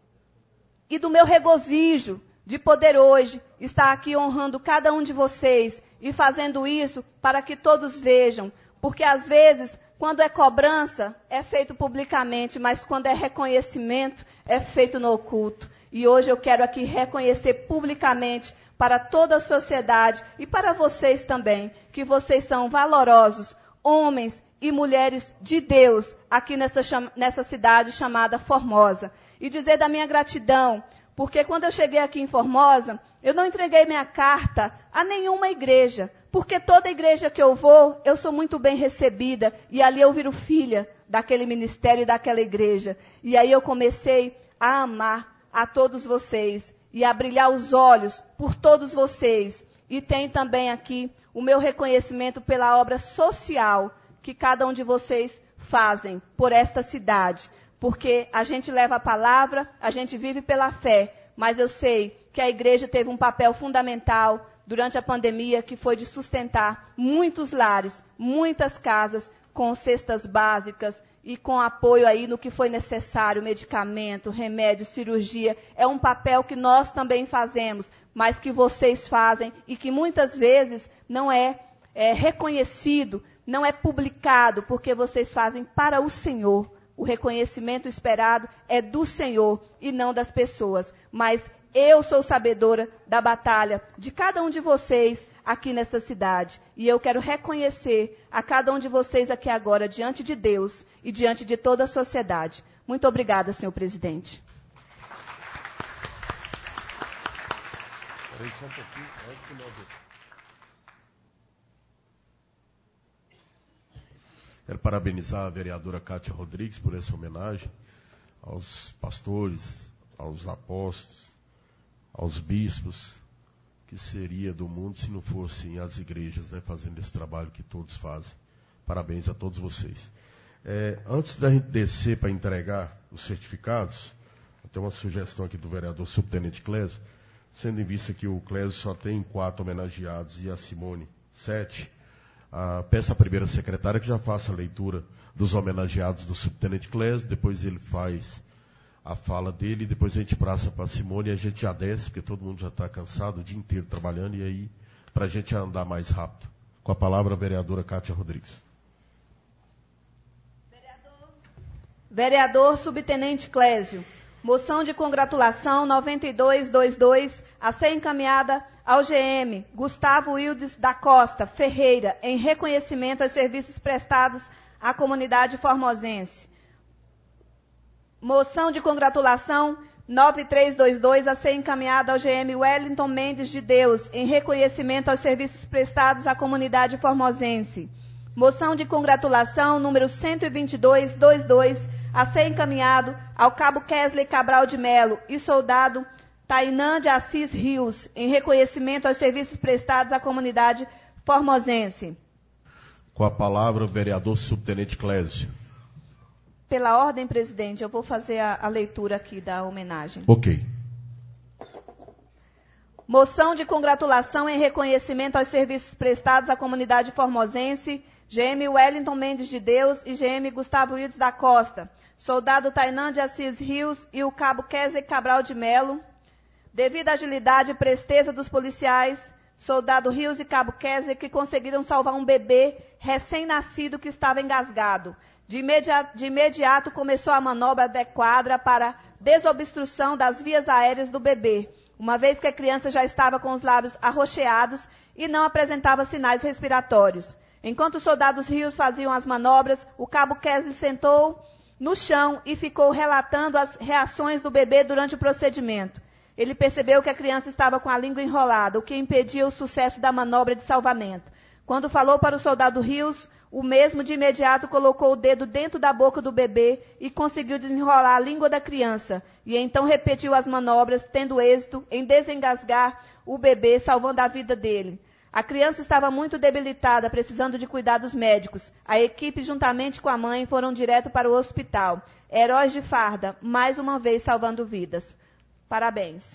e do meu regozijo de poder hoje estar aqui honrando cada um de vocês e fazendo isso para que todos vejam. Porque às vezes, quando é cobrança, é feito publicamente, mas quando é reconhecimento, é feito no oculto. E hoje eu quero aqui reconhecer publicamente para toda a sociedade e para vocês também, que vocês são valorosos, homens e mulheres de Deus, aqui nessa cidade chamada Formosa. E dizer da minha gratidão, porque quando eu cheguei aqui em Formosa, eu não entreguei minha carta a nenhuma igreja, porque toda igreja que eu vou, eu sou muito bem recebida, e ali eu viro filha daquele ministério e daquela igreja. E aí eu comecei a amar a todos vocês e a brilhar os olhos por todos vocês. E tem também aqui o meu reconhecimento pela obra social que cada um de vocês fazem por esta cidade. Porque a gente leva a palavra, a gente vive pela fé, mas eu sei que a igreja teve um papel fundamental durante a pandemia, que foi de sustentar muitos lares, muitas casas, com cestas básicas e com apoio aí no que foi necessário, medicamento, remédio, cirurgia. É um papel que nós também fazemos, mas que vocês fazem e que muitas vezes não é reconhecido, não é publicado, porque vocês fazem para o Senhor. O reconhecimento esperado é do Senhor e não das pessoas. Mas eu sou sabedora da batalha de cada um de vocês aqui nesta cidade. E eu quero reconhecer a cada um de vocês aqui agora, diante de Deus e diante de toda a sociedade. Muito obrigada, senhor presidente. Peraí só um pouquinho, antes de nós... Quero parabenizar a vereadora Kátia Rodrigues por essa homenagem aos pastores, aos apóstolos, aos bispos, que seria do mundo se não fossem as igrejas, né, fazendo esse trabalho que todos fazem. Parabéns a todos vocês. Antes da gente descer para entregar os certificados, tem uma sugestão aqui do vereador subtenente Clésio, sendo em vista que o Clésio só tem 4 homenageados e a Simone 7, peço à primeira secretária que já faça a leitura dos homenageados do subtenente Clésio, depois ele faz a fala dele, depois a gente passa para a Simone e a gente já desce, porque todo mundo já está cansado o dia inteiro trabalhando, e aí, para a gente andar mais rápido. Com a palavra, a vereadora Kátia Rodrigues. Vereador. Vereador Subtenente Clésio, moção de congratulação 9222 a ser encaminhada ao GM Gustavo Wildes da Costa Ferreira, em reconhecimento aos serviços prestados à comunidade formosense. Moção de congratulação 9322 a ser encaminhada ao GM Wellington Mendes de Deus, em reconhecimento aos serviços prestados à comunidade formosense. Moção de congratulação número 12222 a ser encaminhado ao Cabo Kesley Cabral de Melo e soldado Tainã de Assis Rios, em reconhecimento aos serviços prestados à comunidade formosense. Com a palavra, o vereador Subtenente Clésio. Pela ordem, presidente, eu vou fazer a leitura aqui da homenagem. Ok. Moção de congratulação em reconhecimento aos serviços prestados à comunidade formosense, GM Wellington Mendes de Deus e GM Gustavo Wildes da Costa, soldado Tainã de Assis Rios e o cabo Kesley Cabral de Melo. Devido à agilidade e presteza dos policiais, soldado Rios e cabo Kesley, que conseguiram salvar um bebê recém-nascido que estava engasgado. De imediato começou a manobra adequada para desobstrução das vias aéreas do bebê, uma vez que a criança já estava com os lábios arroxeados e não apresentava sinais respiratórios. Enquanto os soldados Rios faziam as manobras, o cabo Kesley sentou no chão e ficou relatando as reações do bebê durante o procedimento. Ele percebeu que a criança estava com a língua enrolada, o que impedia o sucesso da manobra de salvamento. Quando falou para o soldado Rios, o mesmo de imediato colocou o dedo dentro da boca do bebê e conseguiu desenrolar a língua da criança. E então repetiu as manobras, tendo êxito em desengasgar o bebê, salvando a vida dele. A criança estava muito debilitada, precisando de cuidados médicos. A equipe, juntamente com a mãe, foram direto para o hospital. Heróis de farda, mais uma vez salvando vidas. Parabéns.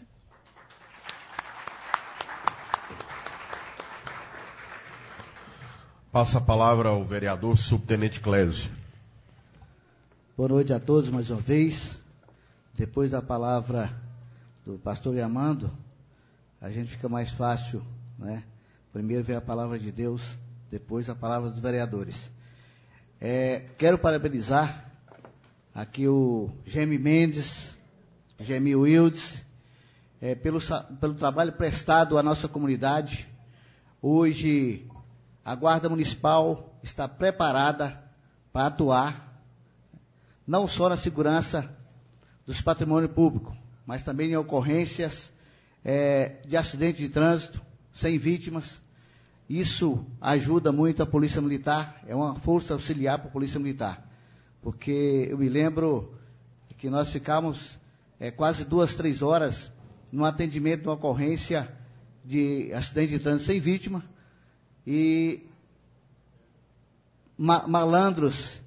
Passa a palavra ao vereador Subtenente Clésio. Boa noite a todos mais uma vez. Depois da palavra do pastor Yamando, a gente fica mais fácil, né? Primeiro vem a palavra de Deus, depois a palavra dos vereadores. Quero parabenizar aqui o GM Mendes, GM Wildes, pelo trabalho prestado à nossa comunidade. Hoje, a Guarda Municipal está preparada para atuar, não só na segurança dos patrimônios públicos, mas também em ocorrências de acidente de trânsito, sem vítimas. Isso ajuda muito a Polícia Militar, é uma força auxiliar para a Polícia Militar. Porque eu me lembro que nós ficamos quase 2-3 horas no atendimento de uma ocorrência de acidente de trânsito sem vítima, e malandros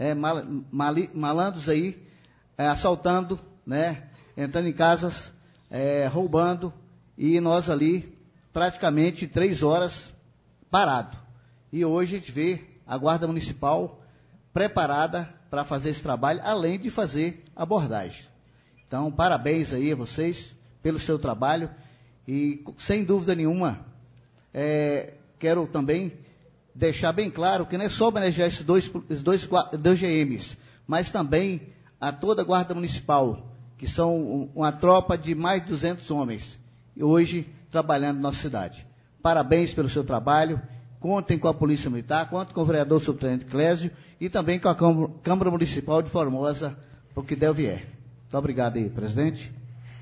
aí, assaltando, né, entrando em casas, roubando, e nós ali praticamente 3 horas parado. E hoje a gente vê a Guarda Municipal preparada para fazer esse trabalho, além de fazer abordagem. Então, parabéns aí a vocês pelo seu trabalho, e sem dúvida nenhuma, quero também deixar bem claro que não é só homenagear esses dois GMs, mas também a toda a Guarda Municipal, que são uma tropa de mais de 200 homens, e hoje trabalhando na nossa cidade. Parabéns pelo seu trabalho, contem com a Polícia Militar, contem com o vereador Subtenente Clésio e também com a Câmara Municipal de Formosa, para o que der ou vier. Muito obrigado aí, presidente.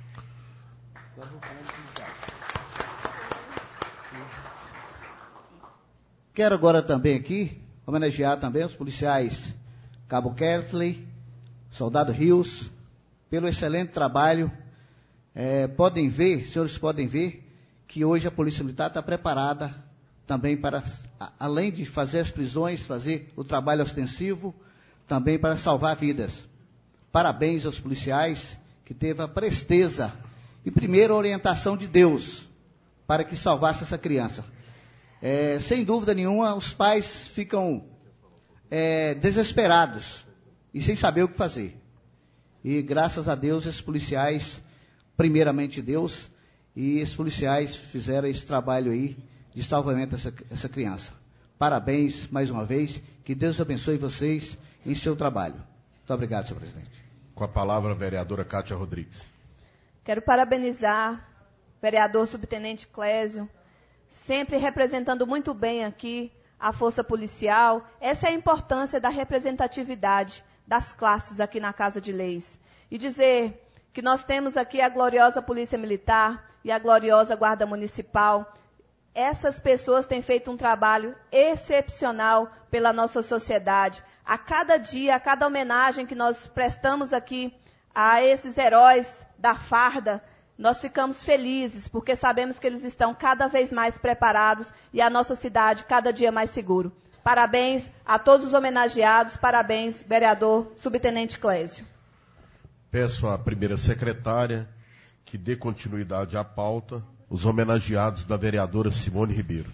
Quero agora também aqui homenagear também os policiais Cabo Kesley, soldado Rios, pelo excelente trabalho. Senhores podem ver que hoje a Polícia Militar está preparada também para, além de fazer as prisões, fazer o trabalho ostensivo, também para salvar vidas. Parabéns aos policiais que teve a presteza e primeiro a orientação de Deus para que salvasse essa criança. Sem dúvida nenhuma, os pais ficam desesperados e sem saber o que fazer. E graças a Deus, esses policiais, primeiramente Deus, e esses policiais fizeram esse trabalho aí de salvamento dessa criança. Parabéns mais uma vez, que Deus abençoe vocês em seu trabalho. Muito obrigado, senhor presidente. Com a palavra, a vereadora Cátia Rodrigues. Quero parabenizar o vereador subtenente Clésio, sempre representando muito bem aqui a força policial. Essa é a importância da representatividade das classes aqui na Casa de Leis. E dizer que nós temos aqui a gloriosa Polícia Militar e a gloriosa Guarda Municipal. Essas pessoas têm feito um trabalho excepcional pela nossa sociedade. A cada dia, a cada homenagem que nós prestamos aqui a esses heróis da farda, nós ficamos felizes, porque sabemos que eles estão cada vez mais preparados e a nossa cidade cada dia mais seguro. Parabéns a todos os homenageados, parabéns, vereador subtenente Clésio. Peço à primeira secretária que dê continuidade à pauta, os homenageados da vereadora Simone Ribeiro.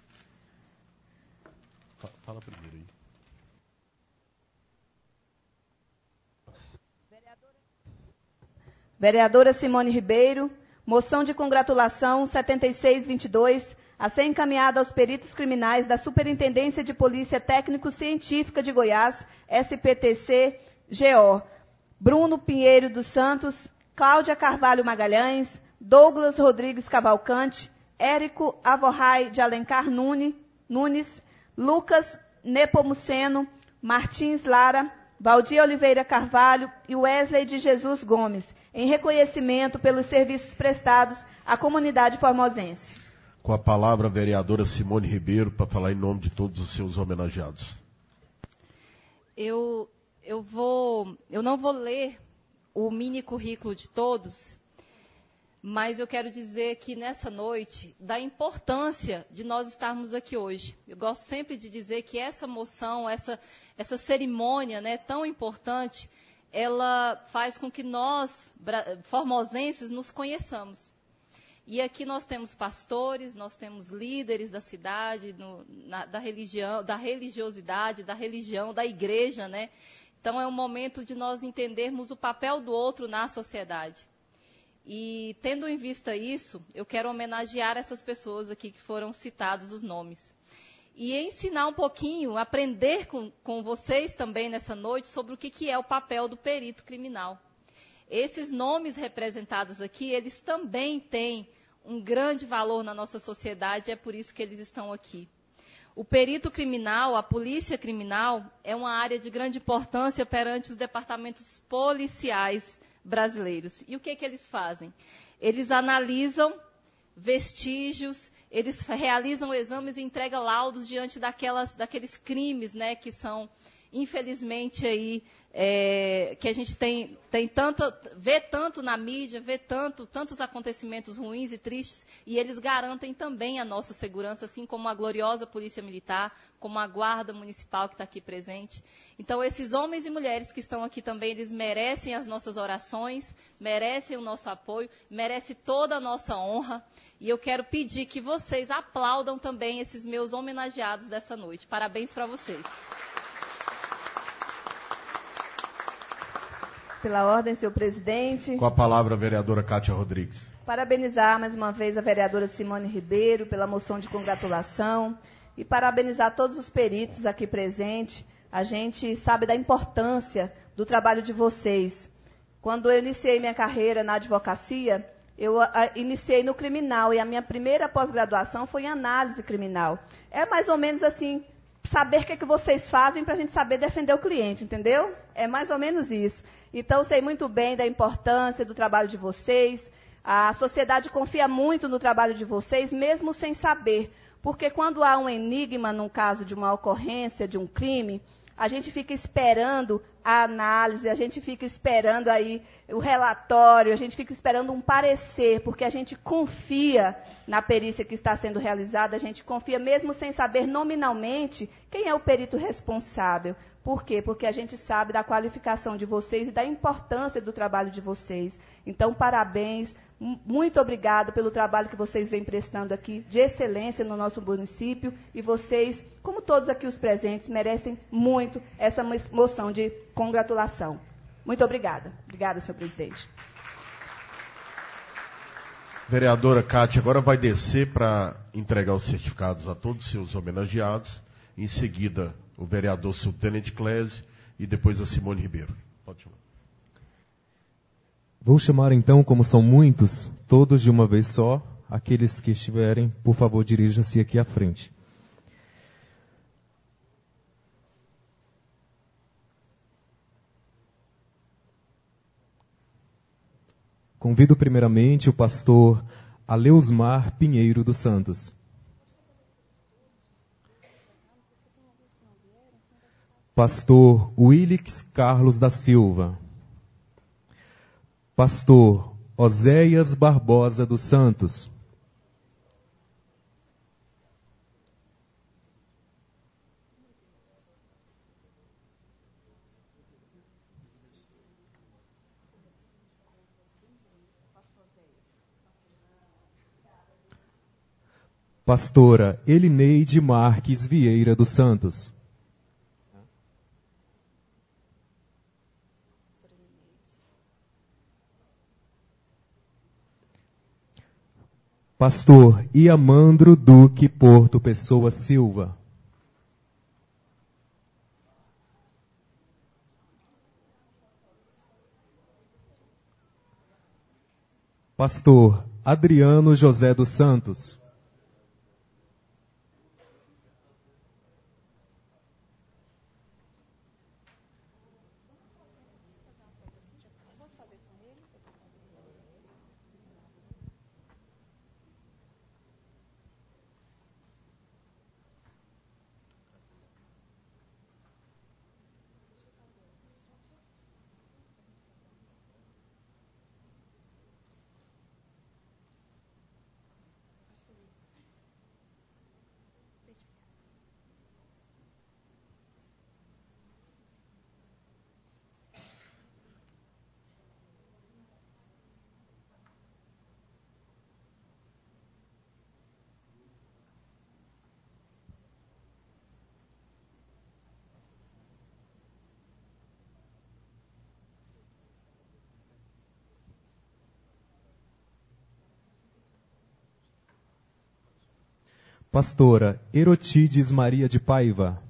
Fala primeiro aí. Vereadora Simone Ribeiro, moção de congratulação 7622, a ser encaminhada aos peritos criminais da Superintendência de Polícia Técnico-Científica de Goiás, SPTC-GO. Bruno Pinheiro dos Santos, Cláudia Carvalho Magalhães, Douglas Rodrigues Cavalcante, Érico Avorrai de Alencar Nunes, Lucas Nepomuceno, Martins Lara, Valdir Oliveira Carvalho e Wesley de Jesus Gomes, em reconhecimento pelos serviços prestados à comunidade formosense. Com a palavra, a vereadora Simone Ribeiro, para falar em nome de todos os seus homenageados. Eu não vou ler o mini currículo de todos, mas eu quero dizer que nessa noite, da importância de nós estarmos aqui hoje. Eu gosto sempre de dizer que essa moção, essa cerimônia, né, tão importante, ela faz com que nós, formosenses, nos conheçamos. E aqui nós temos pastores, nós temos líderes da cidade, da religião, da religiosidade, da religião, da igreja, né? Então é um momento de nós entendermos o papel do outro na sociedade. E tendo em vista isso, eu quero homenagear essas pessoas aqui que foram citados os nomes. E ensinar um pouquinho, aprender com vocês também nessa noite sobre o que é o papel do perito criminal. Esses nomes representados aqui, eles também têm um grande valor na nossa sociedade, é por isso que eles estão aqui. O perito criminal, a polícia criminal, é uma área de grande importância perante os departamentos policiais brasileiros. E o que eles fazem? Eles analisam vestígios, eles realizam exames e entregam laudos diante daqueles crimes, né, que são, infelizmente, aí, que a gente vê tanto na mídia, vê tantos acontecimentos ruins e tristes, e eles garantem também a nossa segurança, assim como a gloriosa Polícia Militar, como a Guarda Municipal que está aqui presente. Então, esses homens e mulheres que estão aqui também, eles merecem as nossas orações, merecem o nosso apoio, merecem toda a nossa honra, e eu quero pedir que vocês aplaudam também esses meus homenageados dessa noite. Parabéns para vocês. Pela ordem, senhor presidente. Com a palavra, a vereadora Cátia Rodrigues. Parabenizar mais uma vez a vereadora Simone Ribeiro pela moção de congratulação e parabenizar todos os peritos aqui presentes. A gente sabe da importância do trabalho de vocês. Quando eu iniciei minha carreira na advocacia, eu iniciei no criminal e a minha primeira pós-graduação foi em análise criminal. É mais ou menos assim, saber o que vocês fazem para a gente saber defender o cliente, entendeu? É mais ou menos isso. Então, sei muito bem da importância do trabalho de vocês. A sociedade confia muito no trabalho de vocês, mesmo sem saber. Porque quando há um enigma, num caso de uma ocorrência, de um crime, a gente fica esperando a análise, a gente fica esperando aí o relatório, a gente fica esperando um parecer, porque a gente confia na perícia que está sendo realizada, a gente confia mesmo sem saber nominalmente quem é o perito responsável. Por quê? Porque a gente sabe da qualificação de vocês e da importância do trabalho de vocês. Então, parabéns, muito obrigada pelo trabalho que vocês vêm prestando aqui, de excelência no nosso município. E vocês, como todos aqui os presentes, merecem muito essa moção de congratulação. Muito obrigada. Obrigada, senhor presidente. Vereadora Cátia, agora vai descer para entregar os certificados a todos os seus homenageados. Em seguida, o vereador subtenente Clésio e depois a Simone Ribeiro. Pode chamar. Vou chamar então, como são muitos, todos de uma vez só. Aqueles que estiverem, por favor, dirijam-se aqui à frente. Convido primeiramente o pastor Aleusmar Pinheiro dos Santos. Pastor Willix Carlos da Silva. Pastor Oséias Barbosa dos Santos. Pastora Elineide Marques Vieira dos Santos. Pastor Iamandro Duque Porto Pessoa Silva. Pastor Adriano José dos Santos. Pastora Erotides Maria de Paiva.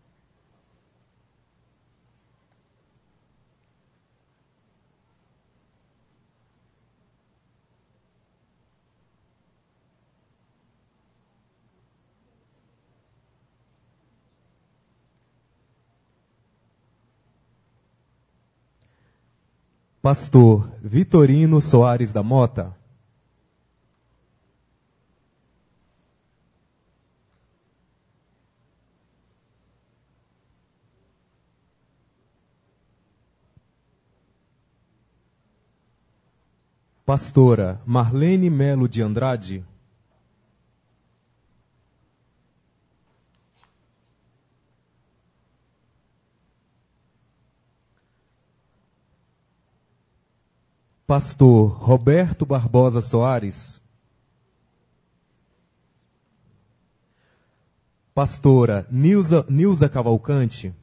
Pastor Vitorino Soares da Mota. Pastora Marlene Melo de Andrade. Pastor Roberto Barbosa Soares. Pastora Nilza Cavalcante.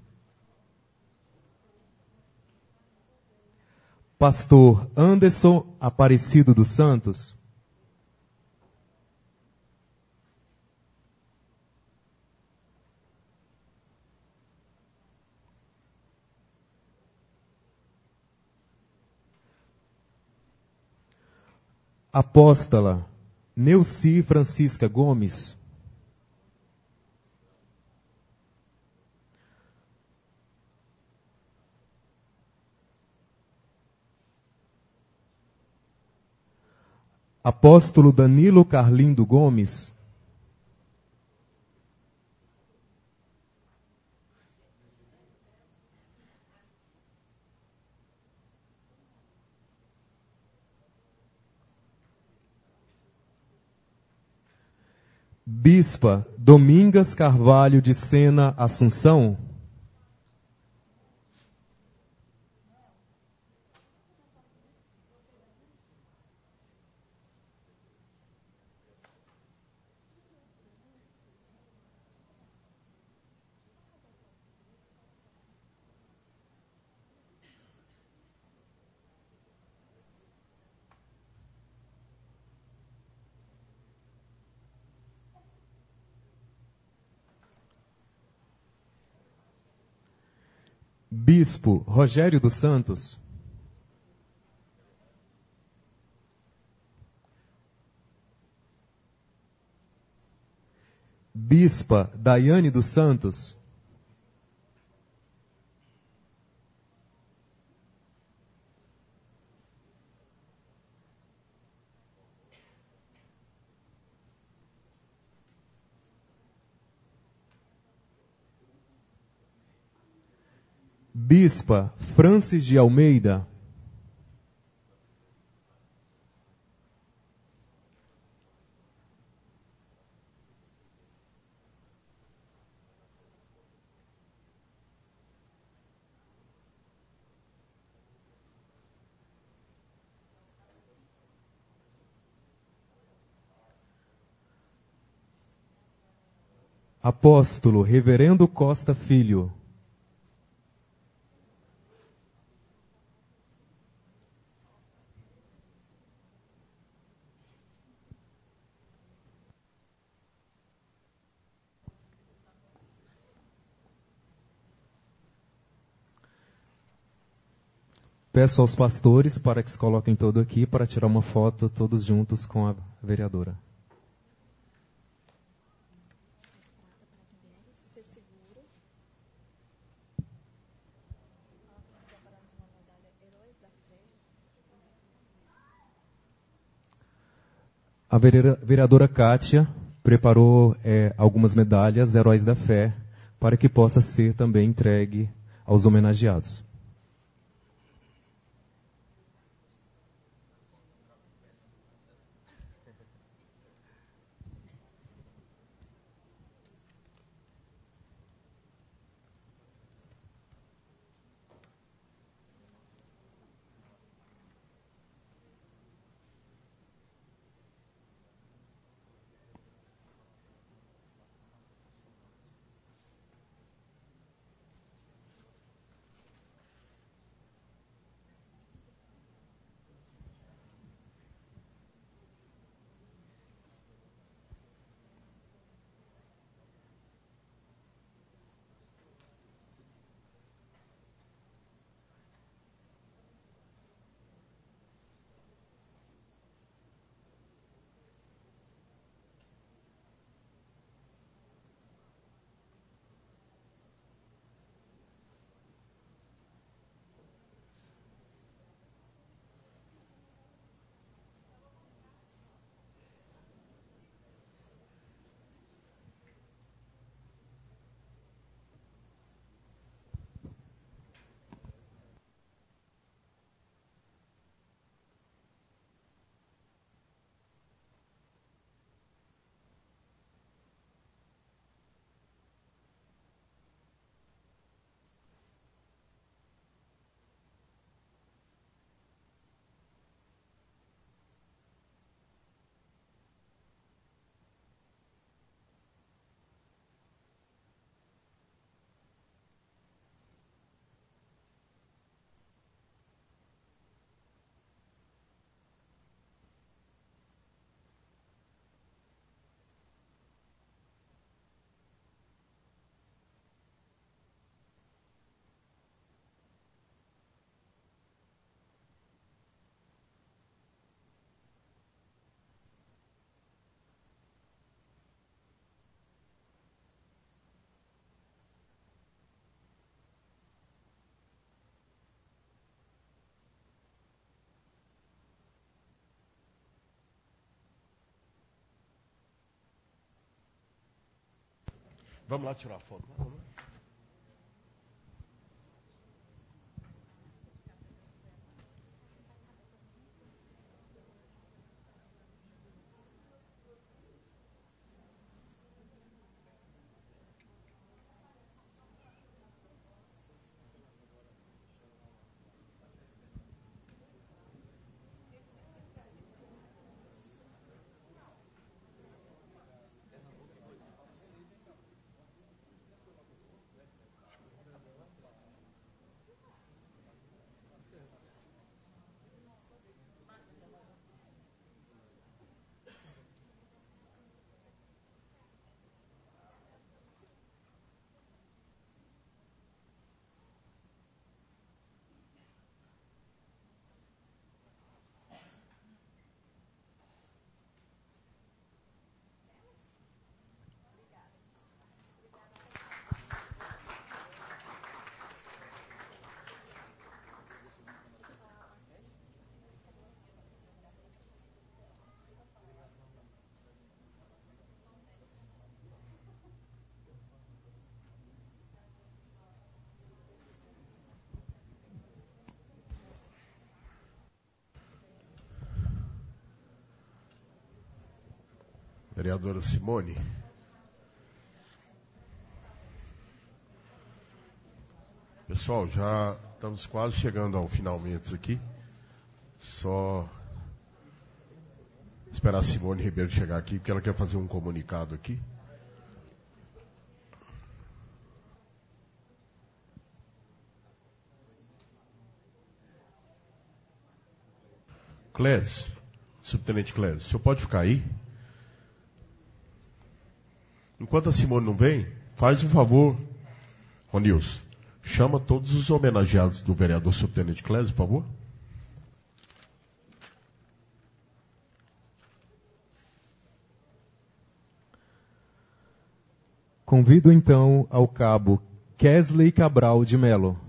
Pastor Anderson Aparecido dos Santos. Apóstola Neuci Francisca Gomes. Apóstolo Danilo Carlindo Gomes. Bispa Domingas Carvalho de Sena Assunção. Bispo Rogério dos Santos. Bispa Daiane dos Santos. Bispa Francis de Almeida. Apóstolo Reverendo Costa Filho. Peço aos pastores para que se coloquem todos aqui para tirar uma foto todos juntos com a vereadora. A vereadora Kátia preparou algumas medalhas Heróis da Fé para que possa ser também entregue aos homenageados. Vamos lá tirar a foto. Vamos lá. vereadora Simone. Pessoal, já estamos quase chegando ao finalmente aqui. Só esperar a Simone Ribeiro chegar aqui, porque ela quer fazer um comunicado aqui. Clésio, subtenente Clésio, o senhor pode ficar aí? Enquanto a Simone não vem, faz um favor, Ronilson, chama todos os homenageados do vereador subtenente Clésio, por favor. Convido então ao cabo Kesley Cabral de Melo.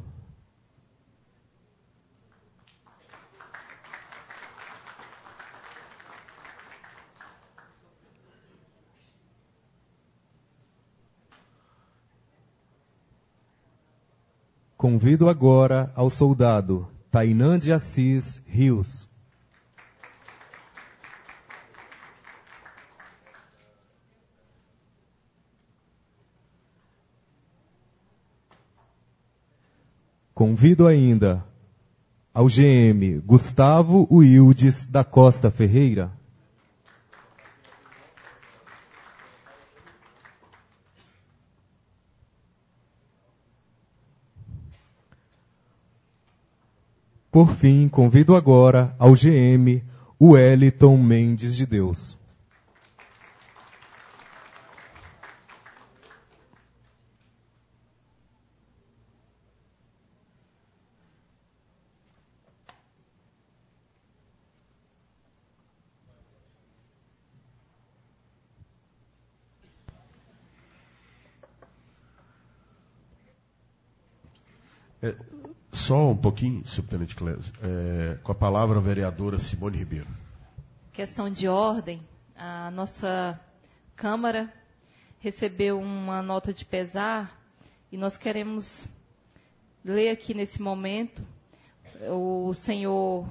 Convido agora ao soldado Tainan de Assis Rios. Convido ainda ao GM Gustavo Wildes da Costa Ferreira. Por fim, convido agora ao GM Wellington Mendes de Deus. Só um pouquinho, subtenente Clésio. Com a palavra a vereadora Simone Ribeiro. Questão de ordem, a nossa Câmara recebeu uma nota de pesar e nós queremos ler aqui nesse momento o senhor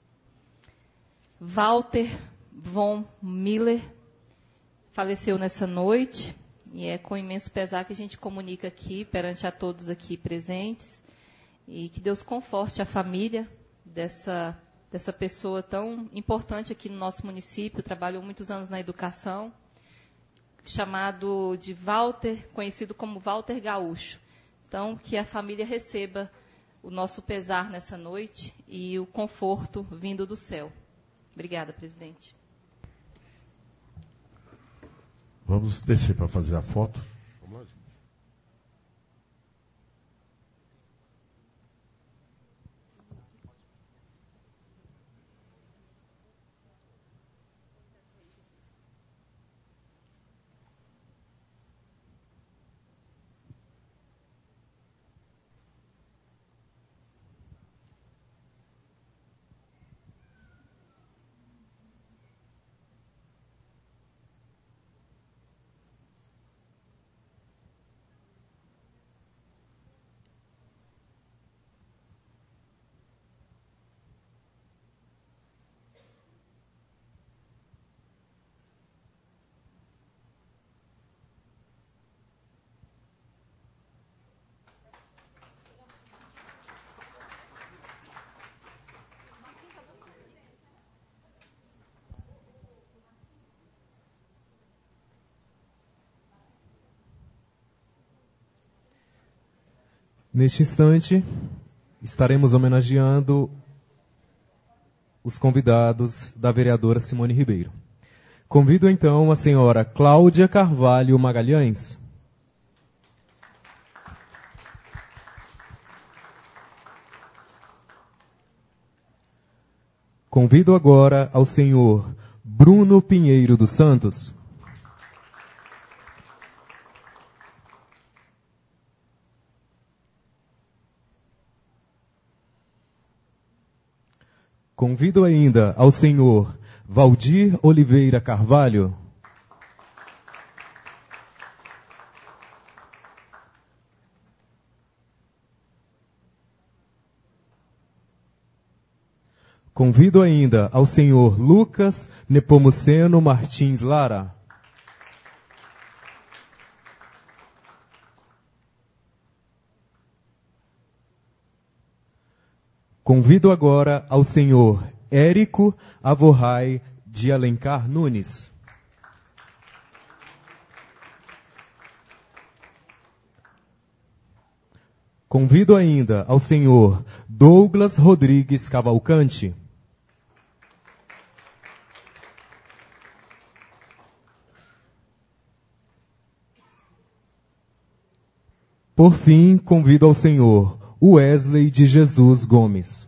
Walter von Miller faleceu nessa noite e é com imenso pesar que a gente comunica aqui perante a todos aqui presentes. E que Deus conforte a família dessa pessoa tão importante aqui no nosso município, trabalhou muitos anos na educação, chamado de Walter, conhecido como Walter Gaúcho. Então, que a família receba o nosso pesar nessa noite e o conforto vindo do céu. Obrigada, presidente. Vamos descer para fazer a foto. Vamos lá. Neste instante, estaremos homenageando os convidados da vereadora Simone Ribeiro. Convido então a senhora Cláudia Carvalho Magalhães. Convido agora ao senhor Bruno Pinheiro dos Santos. Convido ainda ao senhor Valdir Oliveira Carvalho. Convido ainda ao senhor Lucas Nepomuceno Martins Lara. Convido agora ao senhor Érico Avorrai de Alencar Nunes. Convido ainda ao senhor Douglas Rodrigues Cavalcante. Por fim, convido ao senhor Wesley de Jesus Gomes.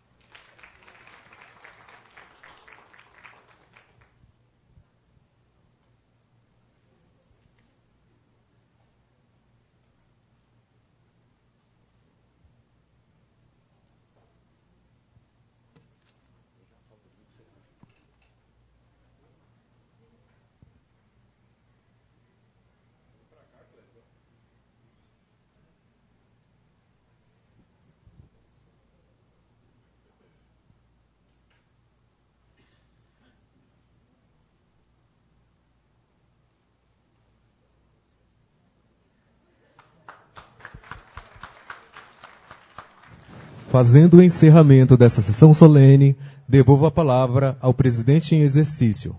Fazendo o encerramento dessa sessão solene, devolvo a palavra ao presidente em exercício.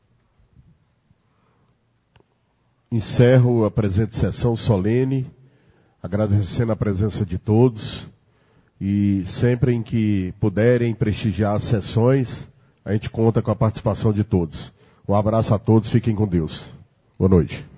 Encerro a presente sessão solene, agradecendo a presença de todos e sempre em que puderem prestigiar as sessões, a gente conta com a participação de todos. Um abraço a todos, fiquem com Deus. Boa noite.